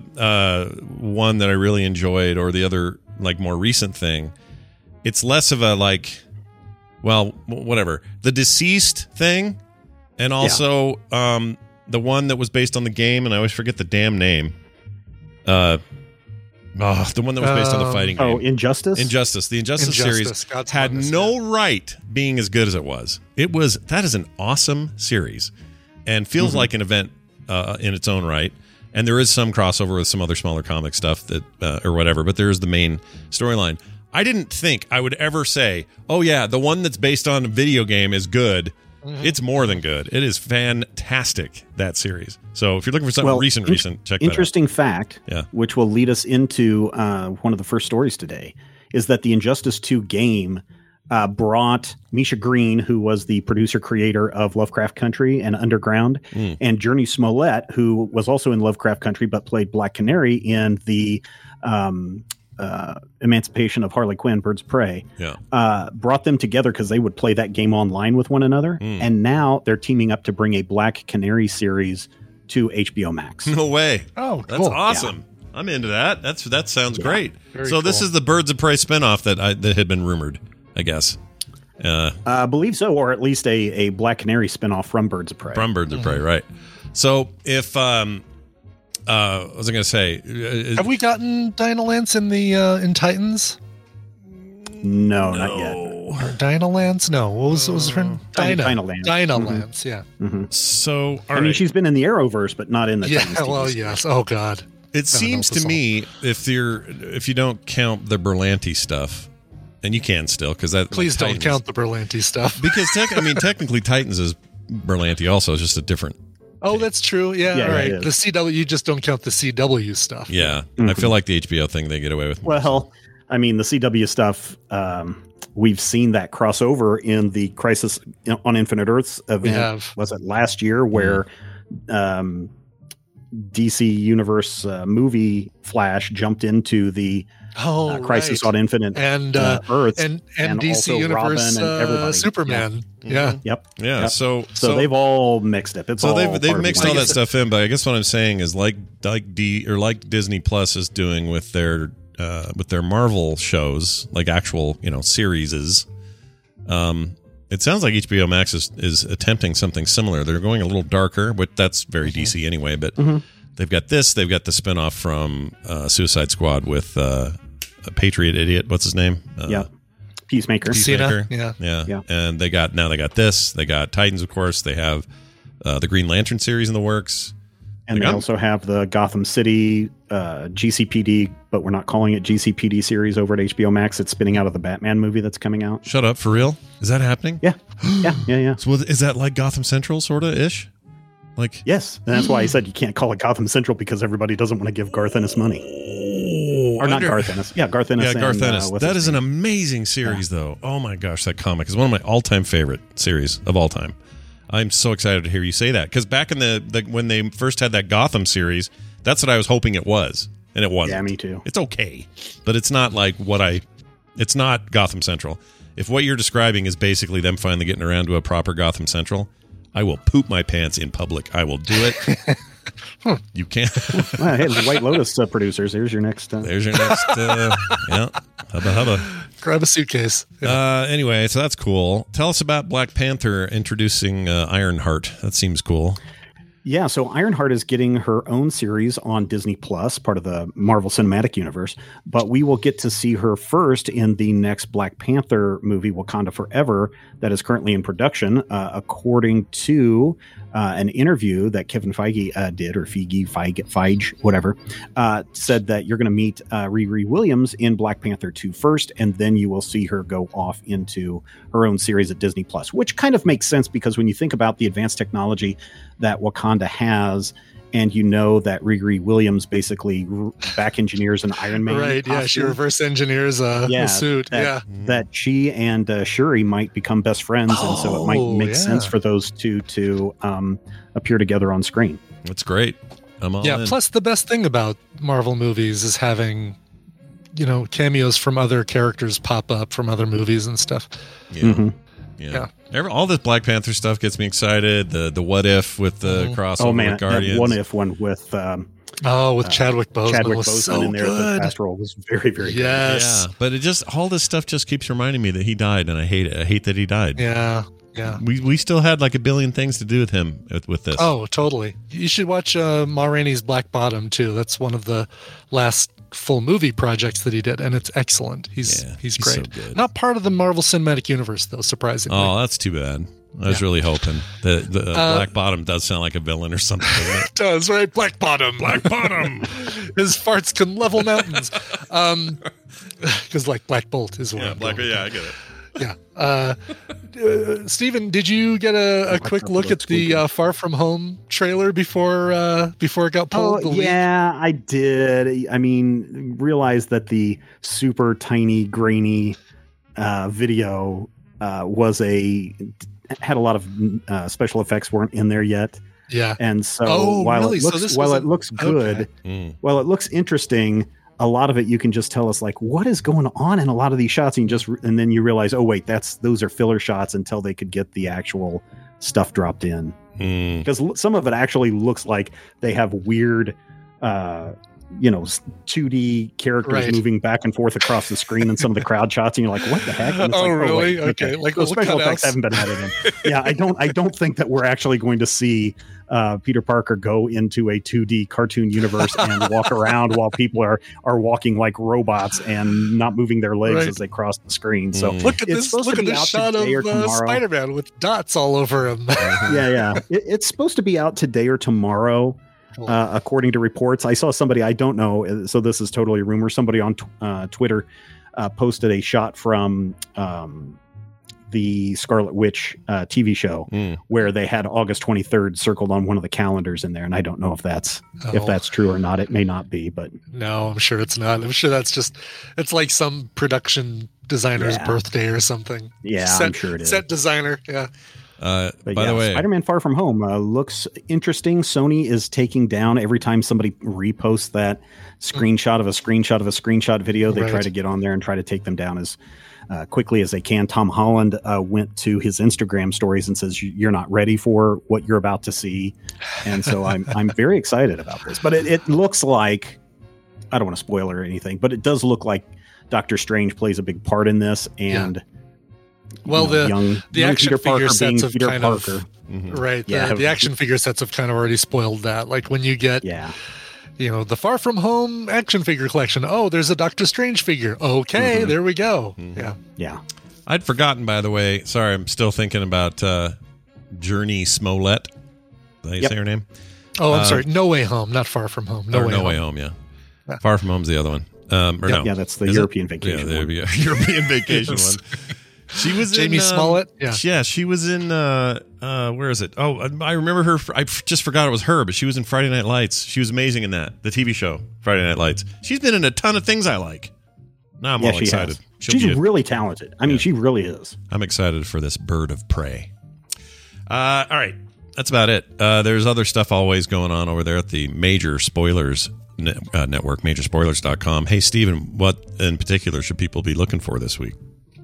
Speaker 1: one that I really enjoyed, or the other like more recent thing, it's less of a like, well, whatever. The Deceased thing, and also the one that was based on the game, and I always forget the damn name. The one that was based on the fighting game.
Speaker 12: Oh, Injustice?
Speaker 1: Injustice. The Injustice series
Speaker 2: God's
Speaker 1: had
Speaker 2: Wonders,
Speaker 1: no right being as good as it was. That is an awesome series and feels like an event in its own right. And there is some crossover with some other smaller comic stuff that or whatever, but there is the main storyline. I didn't think I would ever say, oh yeah, the one that's based on a video game is good. It's more than good. It is fantastic, that series. So if you're looking for something recent, check that out.
Speaker 12: Interesting fact, which will lead us into one of the first stories today, is that the Injustice 2 game brought Misha Green, who was the producer-creator of Lovecraft Country and Underground, and Journey Smollett, who was also in Lovecraft Country but played Black Canary in the Emancipation of Harley Quinn, Birds of Prey, brought them together because they would play that game online with one another. And now they're teaming up to bring a Black Canary series to HBO Max.
Speaker 1: No way.
Speaker 2: Oh,
Speaker 1: that's
Speaker 2: cool.
Speaker 1: awesome. Yeah. I'm into that. That sounds great.
Speaker 2: So
Speaker 1: this is the Birds of Prey spinoff that had been rumored, I guess.
Speaker 12: I believe so, or at least a Black Canary spinoff from Birds of Prey.
Speaker 1: From Birds of Prey, right. So if what was I going to say?
Speaker 2: Have we gotten Dinah Lance in the in Titans?
Speaker 12: No, not yet.
Speaker 2: Or Dinah Lance? No. What was her name?
Speaker 12: Dinah Lance.
Speaker 2: Dinah Lance, yeah.
Speaker 1: So,
Speaker 12: I mean, she's been in the Arrowverse, but not in the Titans TV series.
Speaker 2: Yes. Oh, God.
Speaker 1: It seems to me, if you don't count the Berlanti stuff, and you can still, because that
Speaker 2: please don't count the Berlanti stuff,
Speaker 1: because technically Titans is Berlanti also, is just a different.
Speaker 2: Oh, that's true. Yeah, all right. The CW, you just don't count the CW stuff.
Speaker 1: Yeah, I feel like the HBO thing they get away with.
Speaker 12: Well, I mean, the CW stuff, we've seen that crossover in the Crisis on Infinite Earths event. Was it last year where DC Universe movie Flash jumped into the Crisis on Infinite Earths
Speaker 2: and DC Universe Superman. Yeah.
Speaker 1: Yeah. So
Speaker 12: they've all mixed it.
Speaker 1: They've mixed all that stuff in. But I guess what I'm saying is like Disney Plus is doing with their Marvel shows, like actual series. It sounds like HBO Max is attempting something similar. They're going a little darker, but that's very DC anyway. But they've got this. They've got the spinoff from Suicide Squad with Patriot Idiot. What's his name?
Speaker 12: Peacemaker.
Speaker 1: Yeah. And they got this. They got Titans, of course. They have the Green Lantern series in the works.
Speaker 12: And they also have the Gotham City GCPD, but we're not calling it GCPD series over at HBO Max. It's spinning out of the Batman movie that's coming out.
Speaker 1: Shut up, for real? Is that happening?
Speaker 12: Yeah. Yeah.
Speaker 1: So is that like Gotham Central sort of ish? Like
Speaker 12: yes, and that's why I said you can't call it Gotham Central, because everybody doesn't want to give Garth Ennis money. Or not Garth Ennis. Yeah, Garth Ennis.
Speaker 1: Yeah, Garth Ennis. That is an amazing series, though. Oh my gosh, that comic is one of my all-time favorite series of all time. I'm so excited to hear you say that, because back in the when they first had that Gotham series, that's what I was hoping it was, and it wasn't.
Speaker 12: Yeah, me too.
Speaker 1: It's okay, but it's not like it's not Gotham Central. If what you're describing is basically them finally getting around to a proper Gotham Central, I will poop my pants in public. I will do it. You can't.
Speaker 12: Hey, the White Lotus producers. There's your next.
Speaker 1: There's your next. Yeah. Hubba.
Speaker 2: Grab a suitcase.
Speaker 1: Yeah. Anyway, so that's cool. Tell us about Black Panther introducing Ironheart. That seems cool.
Speaker 12: Yeah, so Ironheart is getting her own series on Disney Plus, part of the Marvel Cinematic Universe, but we will get to see her first in the next Black Panther movie, Wakanda Forever, that is currently in production, according to an interview that Kevin Feige did, or Feige, whatever, said that you're going to meet Riri Williams in Black Panther 2 first, and then you will see her go off into her own series at Disney Plus, which kind of makes sense because when you think about the advanced technology that Wakanda has, and you know that Riri Williams basically back engineers an Iron Man.
Speaker 2: Right,
Speaker 12: costume.
Speaker 2: yeah, she reverse engineers the suit.
Speaker 12: That she and Shuri might become best friends, and so it might make sense for those two to appear together on screen.
Speaker 1: That's great. I'm all in.
Speaker 2: Plus the best thing about Marvel movies is having, cameos from other characters pop up from other movies and stuff.
Speaker 1: Yeah.
Speaker 12: Mm-hmm.
Speaker 1: Yeah. All this Black Panther stuff gets me excited. The what if with the crossover with Guardians.
Speaker 12: That what if one with
Speaker 2: with Chadwick Boseman.
Speaker 12: Chadwick
Speaker 2: was
Speaker 12: Boseman
Speaker 2: so
Speaker 12: in there.
Speaker 2: good.
Speaker 12: The pastoral was very, very good.
Speaker 2: Yes.
Speaker 1: Yeah, but it just all this stuff just keeps reminding me that he died, and I hate it. I hate that he died.
Speaker 2: Yeah.
Speaker 1: We still had like a billion things to do with him with this.
Speaker 2: Oh, totally. You should watch Ma Rainey's Black Bottom too. That's one of the last full movie projects that he did, and it's excellent. He's great.
Speaker 1: So good.
Speaker 2: Not part of the Marvel Cinematic Universe though, surprisingly.
Speaker 1: Oh, that's too bad. I was really hoping that the Black Bottom does sound like a villain or something.
Speaker 2: It does, right? Black Bottom.
Speaker 5: Black Bottom.
Speaker 2: His farts can level mountains. Because like Black Bolt is one.
Speaker 1: Yeah, I get it.
Speaker 2: Yeah. Stephen, did you get a quick look at the Far From Home trailer before it got pulled?
Speaker 12: Yeah, I did. I mean, realized that the super tiny, grainy video had a lot of special effects weren't in there yet.
Speaker 2: Yeah.
Speaker 12: And so while it looks good, while it looks interesting, a lot of it you can just tell us like what is going on in a lot of these shots, and then you realize, oh wait, those are filler shots until they could get the actual stuff dropped in. Because some of it actually looks like they have weird 2D characters moving back and forth across the screen in some of the crowd shots, and you're like, what the heck? And it's
Speaker 2: really?
Speaker 12: Wait,
Speaker 2: okay. Like
Speaker 12: those special effects haven't been added in. Yeah, I don't think that we're actually going to see Peter Parker go into a 2D cartoon universe and walk around while people are walking like robots and not moving their legs as they cross the screen. So
Speaker 2: look at this shot of Spider-Man with dots all over him.
Speaker 12: Yeah. It's supposed to be out today or tomorrow. According to reports, I saw somebody, I don't know, so this is totally a rumor. Somebody on Twitter posted a shot from the Scarlet Witch TV show where they had August 23rd circled on one of the calendars in there, and I don't know if that's true or not. It may not be, but
Speaker 2: no, I'm sure it's not. I'm sure it's like some production designer's birthday or something.
Speaker 12: Yeah, I'm sure it is.
Speaker 2: Set designer, yeah.
Speaker 1: By the way,
Speaker 12: Spider-Man Far From Home looks interesting. Sony is taking down every time somebody reposts that screenshot of a screenshot of a screenshot video. They try to get on there and try to take them down as quickly as they can. Tom Holland went to his Instagram stories and says, "You're not ready for what you're about to see," and so I'm very excited about this. But it looks like, I don't want to spoil or anything, but it does look like Doctor Strange plays a big part in this, and.
Speaker 2: Well, the action figure sets have
Speaker 12: Peter
Speaker 2: kind
Speaker 12: Parker.
Speaker 2: Right. The action figure sets have kind of already spoiled that. Like when you get, the Far From Home action figure collection. Oh, there's a Doctor Strange figure. Okay, there we go.
Speaker 12: Yeah.
Speaker 1: I'd forgotten, by the way. Sorry, I'm still thinking about Journey Smollett. Did I say her name?
Speaker 2: Oh, I'm sorry. No Way Home, not Far From Home. No Way Home.
Speaker 1: Yeah. Far From Home's the other one.
Speaker 12: Yeah, that's the European Vacation one.
Speaker 1: European Vacation one. She was
Speaker 2: Jamie Smollett.
Speaker 1: Yeah, she was in. Where is it? Oh, I remember her. I just forgot it was her, but she was in Friday Night Lights. She was amazing in that, the TV show Friday Night Lights. She's been in a ton of things I like. Now I'm all excited.
Speaker 12: She's really talented. I mean, she really is.
Speaker 1: I'm excited for this Bird of Prey. All right, that's about it. There's other stuff always going on over there at the Major Spoilers Network, Majorspoilers.com. Hey, Steven, what in particular should people be looking for this week?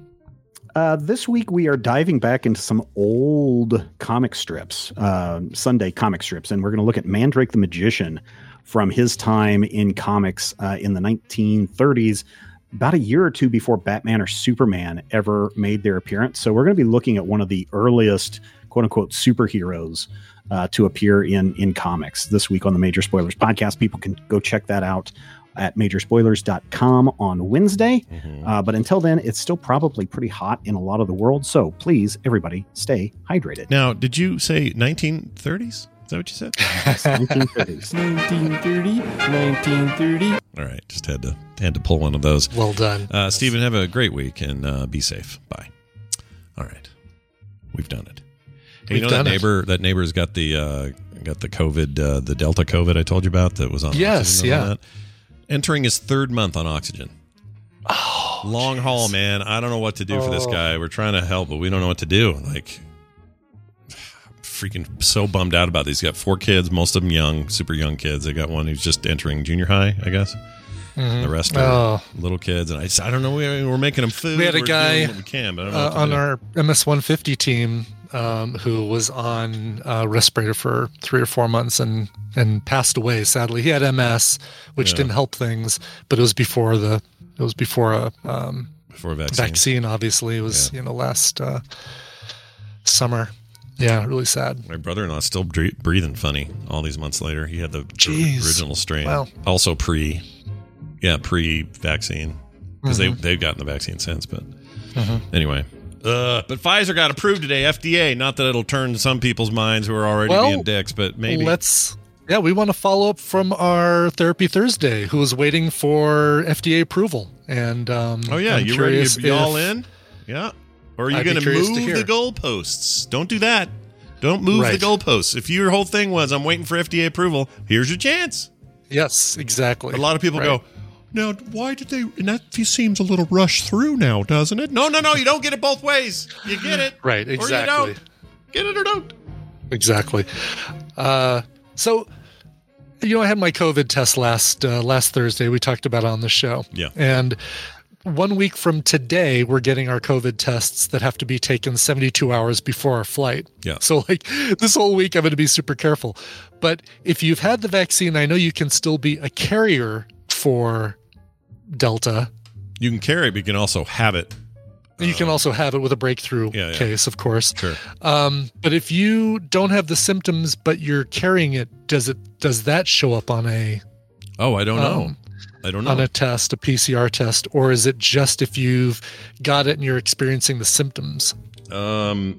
Speaker 12: This week we are diving back into some old comic strips, Sunday comic strips, and we're going to look at Mandrake the Magician from his time in comics in the 1930s, about a year or two before Batman or Superman ever made their appearance. So we're going to be looking at one of the earliest quote unquote superheroes to appear in comics this week on the Major Spoilers podcast. People can go check that out at majorspoilers.com on Wednesday. But until then, it's still probably pretty hot in a lot of the world. So please, everybody, stay hydrated.
Speaker 1: Now, did you say 1930s? Is that what you said?
Speaker 12: 1930s.
Speaker 13: 1930.
Speaker 1: All right. Just had to pull one of those.
Speaker 2: Well done.
Speaker 1: Stephen, have a great week and be safe. Bye. All right. We've done it. Hey, that neighbor's got the COVID, the Delta COVID I told you about that was on oxygen and all that. Entering his 3rd month on oxygen.
Speaker 2: Oh,
Speaker 1: long haul, man. I don't know what to do for this guy. We're trying to help, but we don't know what to do. Like, freaking so bummed out about these. He's got 4 kids, most of them young, super young kids. They got one who's just entering junior high, I guess. The rest are little kids, and I don't know. We're making them food.
Speaker 2: We had a guy
Speaker 1: we can, but I don't know what to
Speaker 2: on
Speaker 1: do.
Speaker 2: our MS-150 team who was on respirator for 3 or 4 months and passed away. Sadly, he had MS, which didn't help things. But it was before a vaccine. Obviously, it was last summer. Yeah, really sad.
Speaker 1: My brother-in-law's still breathing funny all these months later. He had the original strain.
Speaker 2: Wow.
Speaker 1: Also pre-vaccine because they've gotten the vaccine since. But anyway, but Pfizer got approved today. FDA. Not that it'll turn some people's minds who are already being dicks, but maybe.
Speaker 2: We want to follow up from our Therapy Thursday, who was waiting for FDA approval. And
Speaker 1: you ready to be all in? Yeah. Or are you going to move the goalposts? Don't do that. Don't move the goalposts. If your whole thing was, I'm waiting for FDA approval, here's your chance.
Speaker 2: Yes, exactly.
Speaker 1: But a lot of people go, now, why did they, and that seems a little rushed through now, doesn't it? No, you don't get it both ways. You get it.
Speaker 2: Right, exactly.
Speaker 1: Or you don't. Get it or don't.
Speaker 2: Exactly. So, I had my COVID test last Thursday. We talked about it on the show.
Speaker 1: Yeah.
Speaker 2: And 1 week from today, we're getting our COVID tests that have to be taken 72 hours before our flight.
Speaker 1: Yeah.
Speaker 2: So, this whole week, I'm going to be super careful. But if you've had the vaccine, I know you can still be a carrier for Delta.
Speaker 1: You can carry it, but you can also have it.
Speaker 2: You can also have it with a breakthrough case, of course.
Speaker 1: Sure.
Speaker 2: But if you don't have the symptoms, but you're carrying it, does that show up on a?
Speaker 1: Oh, I don't know.
Speaker 2: On a test, a PCR test, or is it just if you've got it and you're experiencing the symptoms?
Speaker 1: Some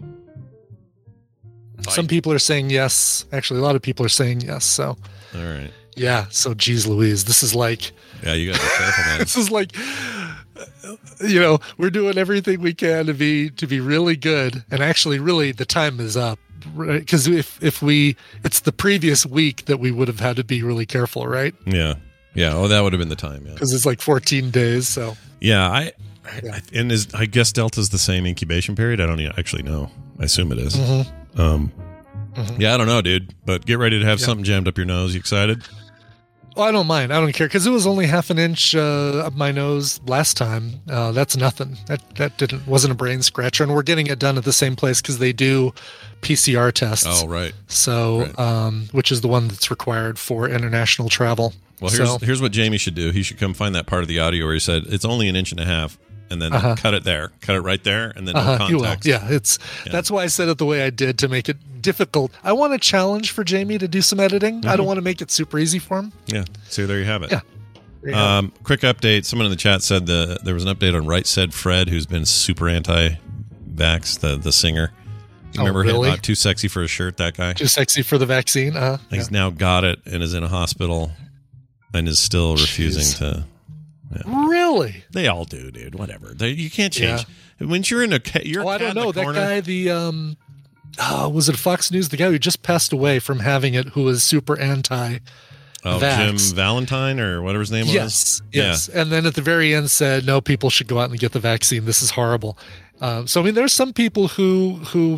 Speaker 2: people are saying yes. Actually, a lot of people are saying yes. So,
Speaker 1: all right.
Speaker 2: Yeah. So, geez, Louise, this is like.
Speaker 1: Yeah, you got to be careful, man.
Speaker 2: This is like. We're doing everything we can to be really good, and actually, really, the time is up. Because if it's the previous week that we would have had to be really careful, right?
Speaker 1: Yeah. Oh, that would have been the time. Yeah.
Speaker 2: Because it's like 14 days. So.
Speaker 1: Yeah, I guess Delta's the same incubation period. I don't actually know. I assume it is. Yeah, I don't know, dude. But get ready to have something jammed up your nose. You excited?
Speaker 2: Well, I don't mind. I don't care because it was only half an inch up my nose last time. That's nothing. That wasn't a brain scratcher, and we're getting it done at the same place because they do PCR tests.
Speaker 1: Oh, right.
Speaker 2: So, which is the one that's required for international travel.
Speaker 1: Well, here's what Jamie should do. He should come find that part of the audio where he said it's only an inch and a half, and then cut it right there, and then no context.
Speaker 2: Yeah, that's why I said it the way I did to make it difficult. I want a challenge for Jamie to do some editing. I don't want to make it super easy for him.
Speaker 1: Yeah. So there you have it.
Speaker 2: Yeah.
Speaker 1: Quick update. Someone in the chat said there was an update on Right Said Fred, who's been super anti-vax, the singer. You remember
Speaker 2: really?
Speaker 1: him? Too sexy for a shirt, that guy?
Speaker 2: Too sexy for the vaccine?
Speaker 1: He's now got it and is in a hospital and is still refusing to... Yeah.
Speaker 2: Really?
Speaker 1: They all do, dude. Whatever. You can't change. Yeah. When you're in a...
Speaker 2: I don't know. That guy, was it Fox News? The guy who just passed away from having it, who was super anti-vax.
Speaker 1: Jim Valentine or whatever his name was?
Speaker 2: Yes. Yeah. And then at the very end said, no, people should go out and get the vaccine. This is horrible. So, I mean, there's some people who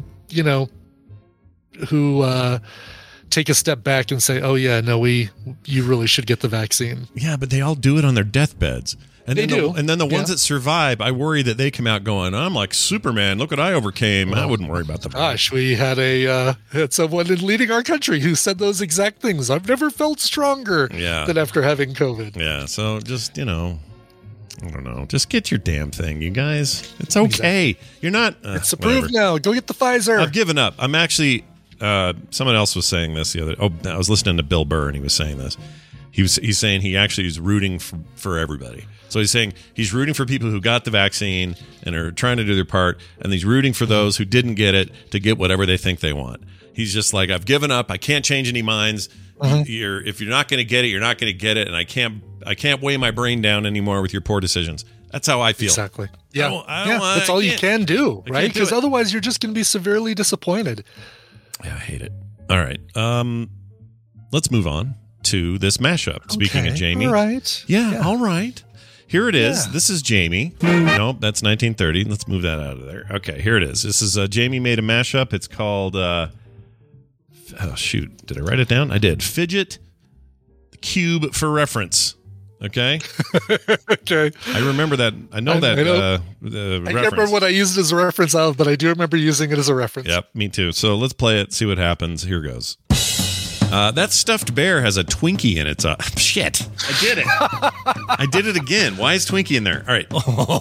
Speaker 2: take a step back and say, oh, yeah, no, you really should get the vaccine.
Speaker 1: Yeah, but they all do it on their deathbeds. And
Speaker 2: they do.
Speaker 1: And then the ones that survive, I worry that they come out going, I'm like Superman. Look what I overcame. I wouldn't worry about the
Speaker 2: virus. Gosh, we had had someone leading our country who said those exact things. I've never felt stronger than after having COVID.
Speaker 1: Yeah, so just, I don't know. Just get your damn thing, you guys. It's okay.
Speaker 2: Exactly.
Speaker 1: You're not.
Speaker 2: It's approved now. Go get the Pfizer.
Speaker 1: I've given up. I'm actually. Someone else was saying this the other. Oh, I was listening to Bill Burr, and he was saying this. He's saying he actually is rooting for everybody. So he's saying he's rooting for people who got the vaccine and are trying to do their part, and he's rooting for those who didn't get it to get whatever they think they want. He's just like, I've given up. I can't change any minds. If you're not going to get it, you're not going to get it, and I can't weigh my brain down anymore with your poor decisions. That's how I feel.
Speaker 2: Exactly. Yeah,
Speaker 1: that's
Speaker 2: all you can do, right? Because otherwise, you're just going to be severely disappointed.
Speaker 1: Yeah, I hate it. All right, let's move on to this mashup. Speaking of Jamie,
Speaker 2: all right.
Speaker 1: Yeah, all right. Here it is. Yeah. This is Jamie. Nope, that's 1930. Let's move that out of there. Okay, here it is. This is Jamie made a mashup. It's called. Oh shoot! Did I write it down? I did. Fidget Cube for reference. Okay.
Speaker 2: Okay.
Speaker 1: I remember that. I know that.
Speaker 2: I
Speaker 1: can't
Speaker 2: remember what I used as a reference of, but I do remember using it as a reference.
Speaker 1: Yep, me too. So let's play it. See what happens. Here goes. That stuffed bear has a Twinkie in its shit. I did it. I did it again. Why is Twinkie in there? All right.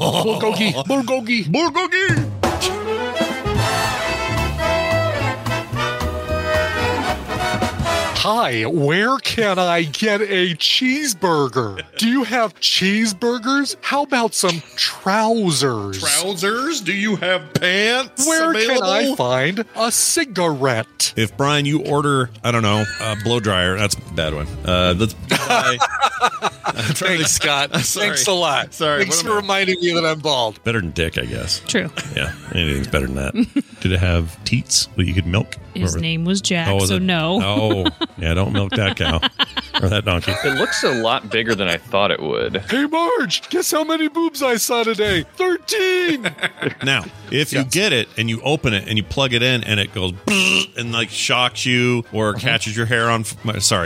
Speaker 1: Bulgogi.
Speaker 2: Hi, where can I get a cheeseburger? Do you have cheeseburgers? How about some trousers?
Speaker 1: Trousers? Do you have pants?
Speaker 2: Where
Speaker 1: available?
Speaker 2: can I find a cigarette?
Speaker 1: If Brian, you order, I don't know, a blow dryer. That's a bad one. Let's buy.
Speaker 2: Thanks, Scott. Thanks a lot.
Speaker 1: Sorry.
Speaker 2: Thanks for reminding me that I'm bald.
Speaker 1: Better than Dick, I guess.
Speaker 13: True.
Speaker 1: Yeah, anything's better than that. Did it have teats that you could milk?
Speaker 13: His name was Jack, so no.
Speaker 1: Oh, yeah, don't milk that cow or that donkey.
Speaker 14: It looks a lot bigger than I thought it would.
Speaker 2: Hey, Marge, guess how many boobs I saw today? 13!
Speaker 1: Now, if you get it and you open it and you plug it in and it goes and like shocks you or catches your hair on,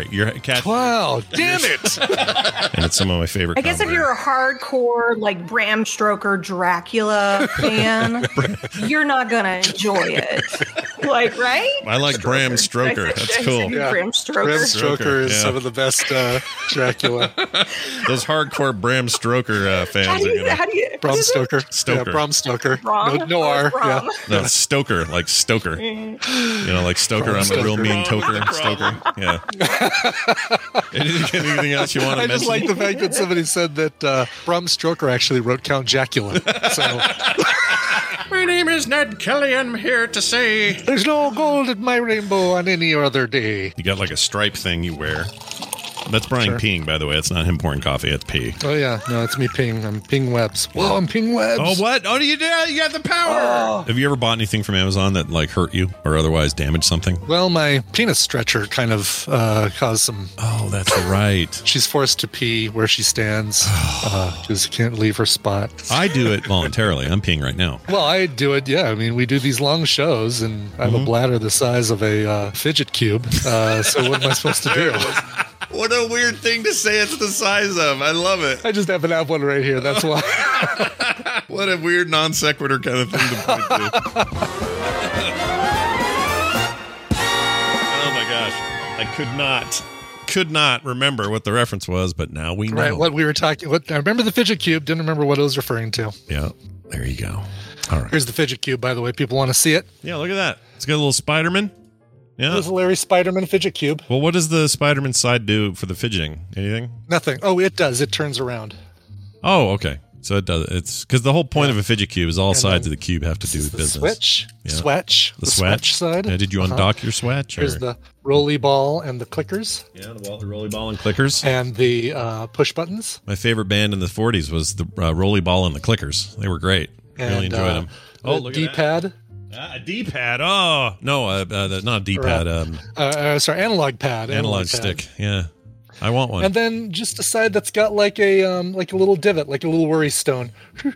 Speaker 2: Wow, damn it!
Speaker 1: And it's some of my favorite.
Speaker 15: I guess if you're a hardcore like Bram Stoker Dracula fan, you're not gonna enjoy it. Like, right?
Speaker 1: I like Bram Stoker. That's cool.
Speaker 2: Yeah.
Speaker 15: Bram Stoker.
Speaker 2: Bram Stoker is some of the best Dracula.
Speaker 1: Those hardcore Bram Stoker fans.
Speaker 15: How do you?
Speaker 2: Bram Stoker.
Speaker 1: Stoker.
Speaker 2: Yeah, Bram Stoker.
Speaker 15: Bram?
Speaker 2: No R. Yeah.
Speaker 1: No, Stoker, like Stoker. You know, like Stoker. I'm a real mean toker. Stoker. Yeah. Anything else you want to mention?
Speaker 2: I just like the fact that somebody said that Bram Stoker actually wrote Count Jacula. So.
Speaker 1: My name is Ned Kelly. I'm here to say
Speaker 2: there's no gold in my rainbow on any other day.
Speaker 1: You got like a stripe thing you wear. That's Brian peeing, by the way. It's not him pouring coffee. It's pee.
Speaker 2: Oh, yeah. No, it's me peeing. I'm peeing webs. Whoa, I'm peeing webs.
Speaker 1: Oh, what? Oh, you got the power. Have you ever bought anything from Amazon that like hurt you or otherwise damaged something?
Speaker 2: Well, my penis stretcher kind of caused some...
Speaker 1: Oh, that's right.
Speaker 2: She's forced to pee where she stands because she can't leave her spot.
Speaker 1: I do it voluntarily. I'm peeing right now.
Speaker 2: Well, I do it, yeah. I mean, we do these long shows, and I have a bladder the size of a fidget cube. So what am I supposed to do?
Speaker 1: What a weird thing to say it's the size of. I love it.
Speaker 2: I just happen to have one right here. That's why.
Speaker 1: What a weird non sequitur kind of thing to point to. Oh my gosh. I could not remember what the reference was, but now we know.
Speaker 2: Right, what we were talking. I remember the fidget cube. Didn't remember what it was referring to.
Speaker 1: Yeah, there you go. All right.
Speaker 2: Here's the fidget cube, by the way. People want to see it.
Speaker 1: Yeah, look at that. It's got a little Spider-Man. Yeah.
Speaker 2: There's a Larry Spider-Man fidget cube.
Speaker 1: Well, what does the Spider-Man side do for the fidgeting? Anything?
Speaker 2: Nothing. Oh, it does. It turns around.
Speaker 1: Oh, okay. So it does. It's because the whole point of a fidget cube is all sides of the cube have to do with business.
Speaker 2: Switch.
Speaker 1: Yeah.
Speaker 2: Swatch. The swatch side.
Speaker 1: Yeah, did you undock your swatch?
Speaker 2: Here's the rolly ball and the clickers.
Speaker 1: Yeah, the rolly ball and clickers.
Speaker 2: And the push buttons.
Speaker 1: My favorite band in the 40s was the rolly ball and the clickers. They were great.
Speaker 2: And,
Speaker 1: really enjoyed them.
Speaker 2: Oh, look at D-pad.
Speaker 1: A D-pad. Oh, no, not a D-pad.
Speaker 2: Sorry, analog pad.
Speaker 1: Analog stick. Yeah. I want one.
Speaker 2: And then just a side that's got like a little divot, like a little worry stone.
Speaker 1: And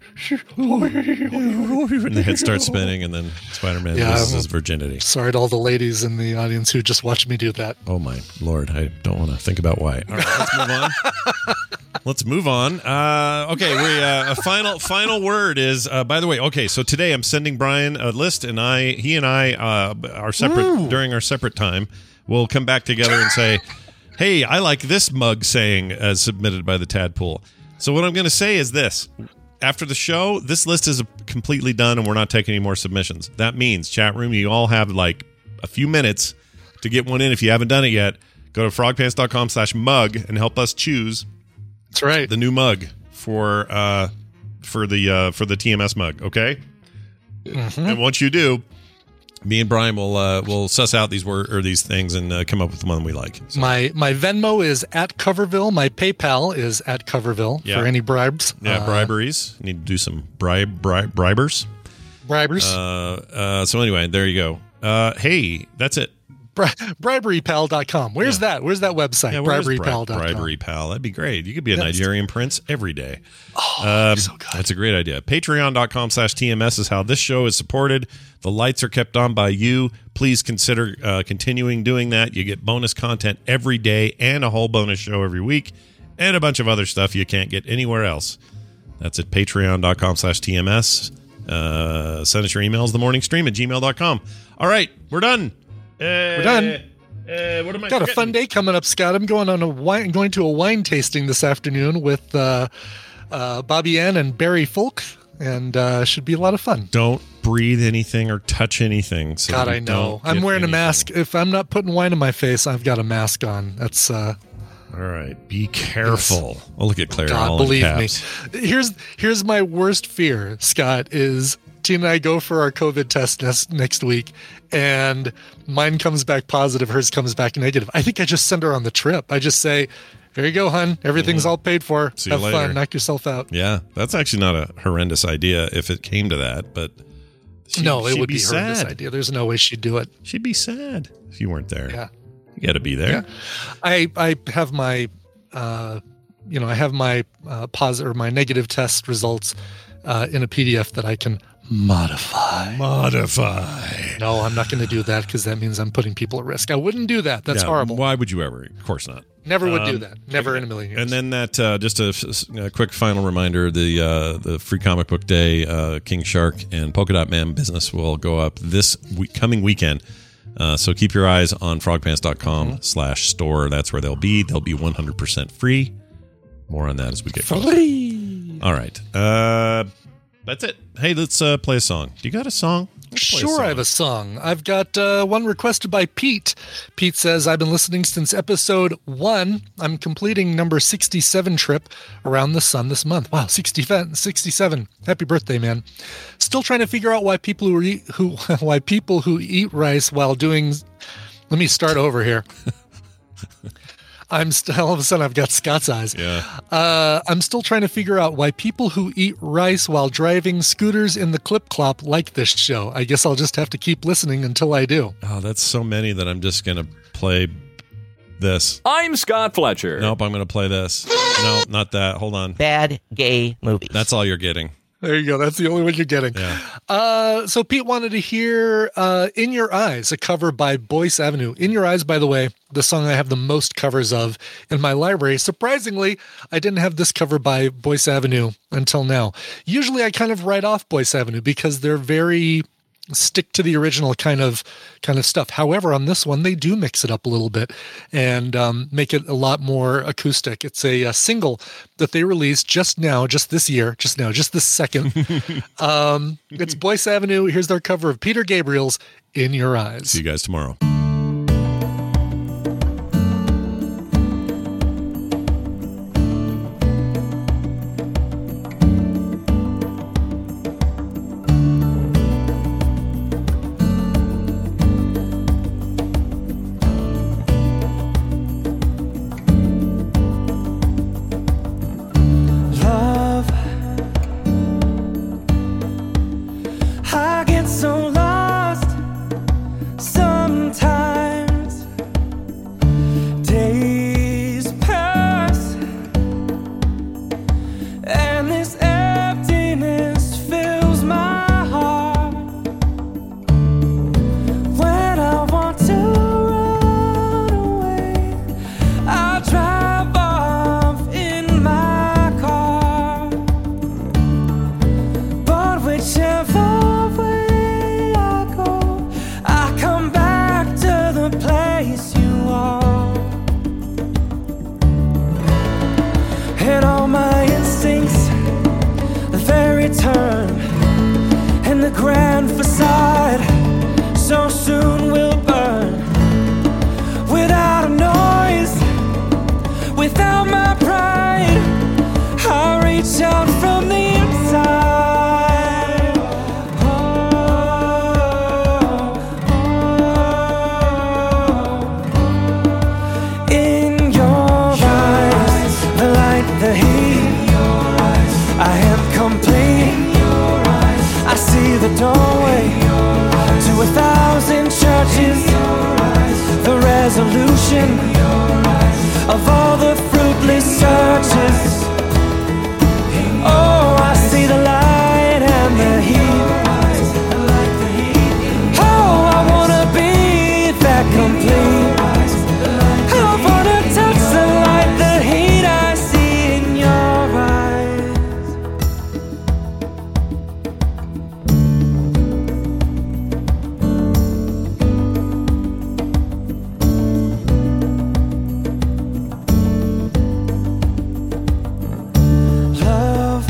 Speaker 1: the head starts spinning, and then Spider-Man loses his virginity.
Speaker 2: Sorry to all the ladies in the audience who just watched me do that.
Speaker 1: Oh my Lord, I don't want to think about why. All right, let's move on. Okay, a final word is. By the way, okay, so today I'm sending Brian a list, and he and I are separate during our separate time. We'll come back together and say. Hey, I like this mug saying as submitted by the Tadpool. So what I'm going to say is this. After the show, this list is completely done and we're not taking any more submissions. That means, chat room, you all have like a few minutes to get one in. If you haven't done it yet, go to frogpants.com/mug and help us choose.
Speaker 2: That's right.
Speaker 1: The new mug for the TMS mug, okay?
Speaker 2: Mm-hmm.
Speaker 1: And once you do, me and Brian will suss out these things and come up with the one we like. So.
Speaker 2: My Venmo is at Coverville. My PayPal is at Coverville for any bribes.
Speaker 1: Yeah, briberies. Need to do some bribers.
Speaker 2: Bribers.
Speaker 1: So anyway, there you go. Hey, that's it.
Speaker 2: Briberypal.com. Where's that? Where's that website? Briberypal.com.
Speaker 1: Bribery Pal. That'd be great. You could be a Nigerian prince every day.
Speaker 2: Oh, so good.
Speaker 1: That's a great idea. Patreon.com/TMS is how this show is supported. The lights are kept on by you. Please consider continuing doing that. You get bonus content every day and a whole bonus show every week and a bunch of other stuff you can't get anywhere else. That's at patreon.com/TMS. Send us your emails, themorningstream@gmail.com. All right, we're done.
Speaker 2: We're done.
Speaker 1: What am I
Speaker 2: Got a fun day coming up, Scott. I'm going to a wine tasting this afternoon with Bobby Ann and Barry Folk, and should be a lot of fun.
Speaker 1: Don't breathe anything or touch anything. So
Speaker 2: God, I know. I'm wearing a mask. If I'm not putting wine in my face, I've got a mask on. That's
Speaker 1: all right. Be careful. Yes. Oh, look at Claire.
Speaker 2: God,
Speaker 1: all
Speaker 2: believe
Speaker 1: in
Speaker 2: me.
Speaker 1: caps.
Speaker 2: Here's my worst fear, Scott, is Tina and I go for our COVID test next week, and mine comes back positive, hers comes back negative. I think I just send her on the trip. I just say, here you go, hon. Everything's all paid for.
Speaker 1: See you
Speaker 2: Have
Speaker 1: later.
Speaker 2: fun. Knock yourself out.
Speaker 1: Yeah, that's actually not a horrendous idea if it came to that, but
Speaker 2: it would be a
Speaker 1: sad.
Speaker 2: horrendous idea. There's no way she'd do it.
Speaker 1: She'd be sad if you weren't there.
Speaker 2: Yeah.
Speaker 1: You got to be there.
Speaker 2: Yeah. I have my, positive or my negative test results in a PDF that I can modify. No, I'm not going to do that because that means I'm putting people at risk. I wouldn't do that. That's horrible.
Speaker 1: Why would you ever? Of course not.
Speaker 2: Never would do that. Never in a million years.
Speaker 1: And then that, just a quick final reminder: the Free Comic Book Day, King Shark and Polka Dot Man business will go up this coming weekend. So keep your eyes on frogpants.com/store. That's where they'll be. They'll be 100% free. More on that as we get closer.
Speaker 2: Free.
Speaker 1: All right. That's it. Hey, let's play a song. Do you got a song?
Speaker 2: Sure, I have a song. I've got one requested by Pete. Pete says, I've been listening since episode 1. I'm completing number 67 trip around the sun this month. Wow, 67. Happy birthday, man. Still trying to figure out why people who eat rice while doing... Let me start over here. All of a sudden I've got Scott's eyes.
Speaker 1: Yeah.
Speaker 2: I'm still trying to figure out why people who eat rice while driving scooters in the clip-clop like this show. I guess I'll just have to keep listening until I do.
Speaker 1: Oh, that's so many that I'm just going to play this.
Speaker 4: I'm Scott Fletcher.
Speaker 1: Nope, I'm going to play this. No, not that. Hold on.
Speaker 16: Bad gay movies.
Speaker 1: That's all you're getting.
Speaker 2: There you go. That's the only one you're getting.
Speaker 1: Yeah.
Speaker 2: So Pete wanted to hear In Your Eyes, a cover by Boyce Avenue. In Your Eyes, by the way, the song I have the most covers of in my library. Surprisingly, I didn't have this cover by Boyce Avenue until now. Usually I kind of write off Boyce Avenue because they're very stick to the original kind of stuff. However, on this one, they do mix it up a little bit and make it a lot more acoustic. It's a single that they released just this second. It's Boyce Avenue. Here's their cover of Peter Gabriel's In Your Eyes.
Speaker 1: See you guys tomorrow.
Speaker 17: I get so lost sometimes.
Speaker 16: return, and the grand facade so soon will burn. Without a noise, without my pride, I reach out from the inside. In your eyes, the light, the heat, I am complete. I see the doorway to 1,000 churches, the resolution of all the fruitless searches. Oh, I see the light and the heat. Oh, I wanna be that complete. I wanna touch the light, the heat I see in your eyes. Love,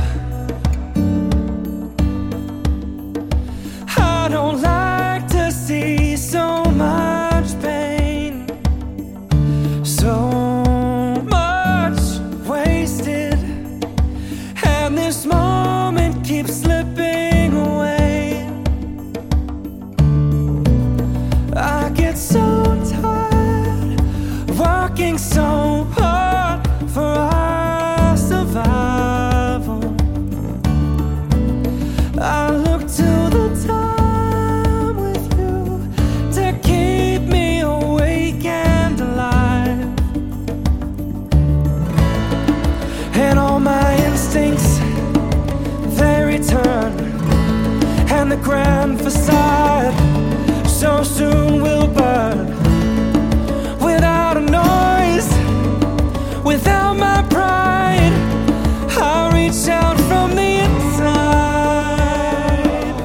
Speaker 16: I don't like to see so much pain, so much wasted, and this moment keeps slipping away. I get so tired working so hard for our survival. I look to the time with you to keep me awake and alive. And all my instincts, they return, and the grand facade so soon will burn. Without a noise, without my pride, I reach out from the inside.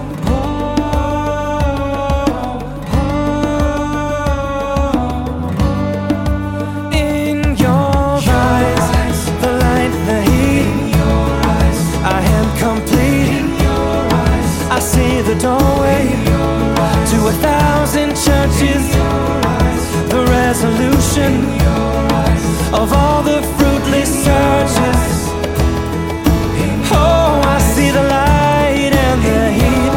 Speaker 16: In your eyes, the light, the heat, I am complete. I see the doorway to 1,000 churches, the resolution of all the fruitless searches. Oh, I see the light and the heat.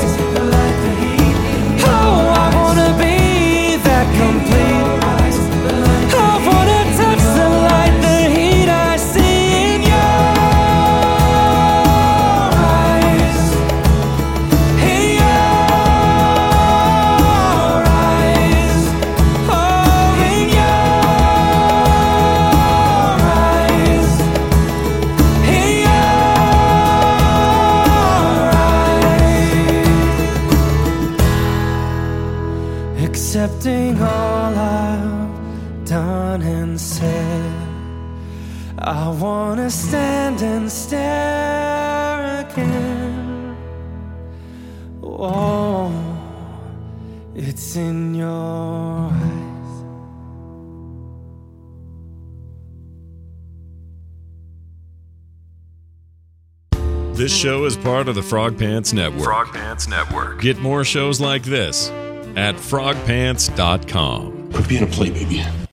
Speaker 16: Oh, I wanna be that complete. I wanna touch the light, the heat I see in your eyes. In your eyes. Oh, in your eyes. In your eyes. Accepting all I've done and said, I wanna stand and stare again. Oh, it's in your eyes.
Speaker 17: This show is part of the Frog Pants Network.
Speaker 4: Frog Pants Network.
Speaker 17: Get more shows like this at frogpants.com.
Speaker 5: Quit being a play baby.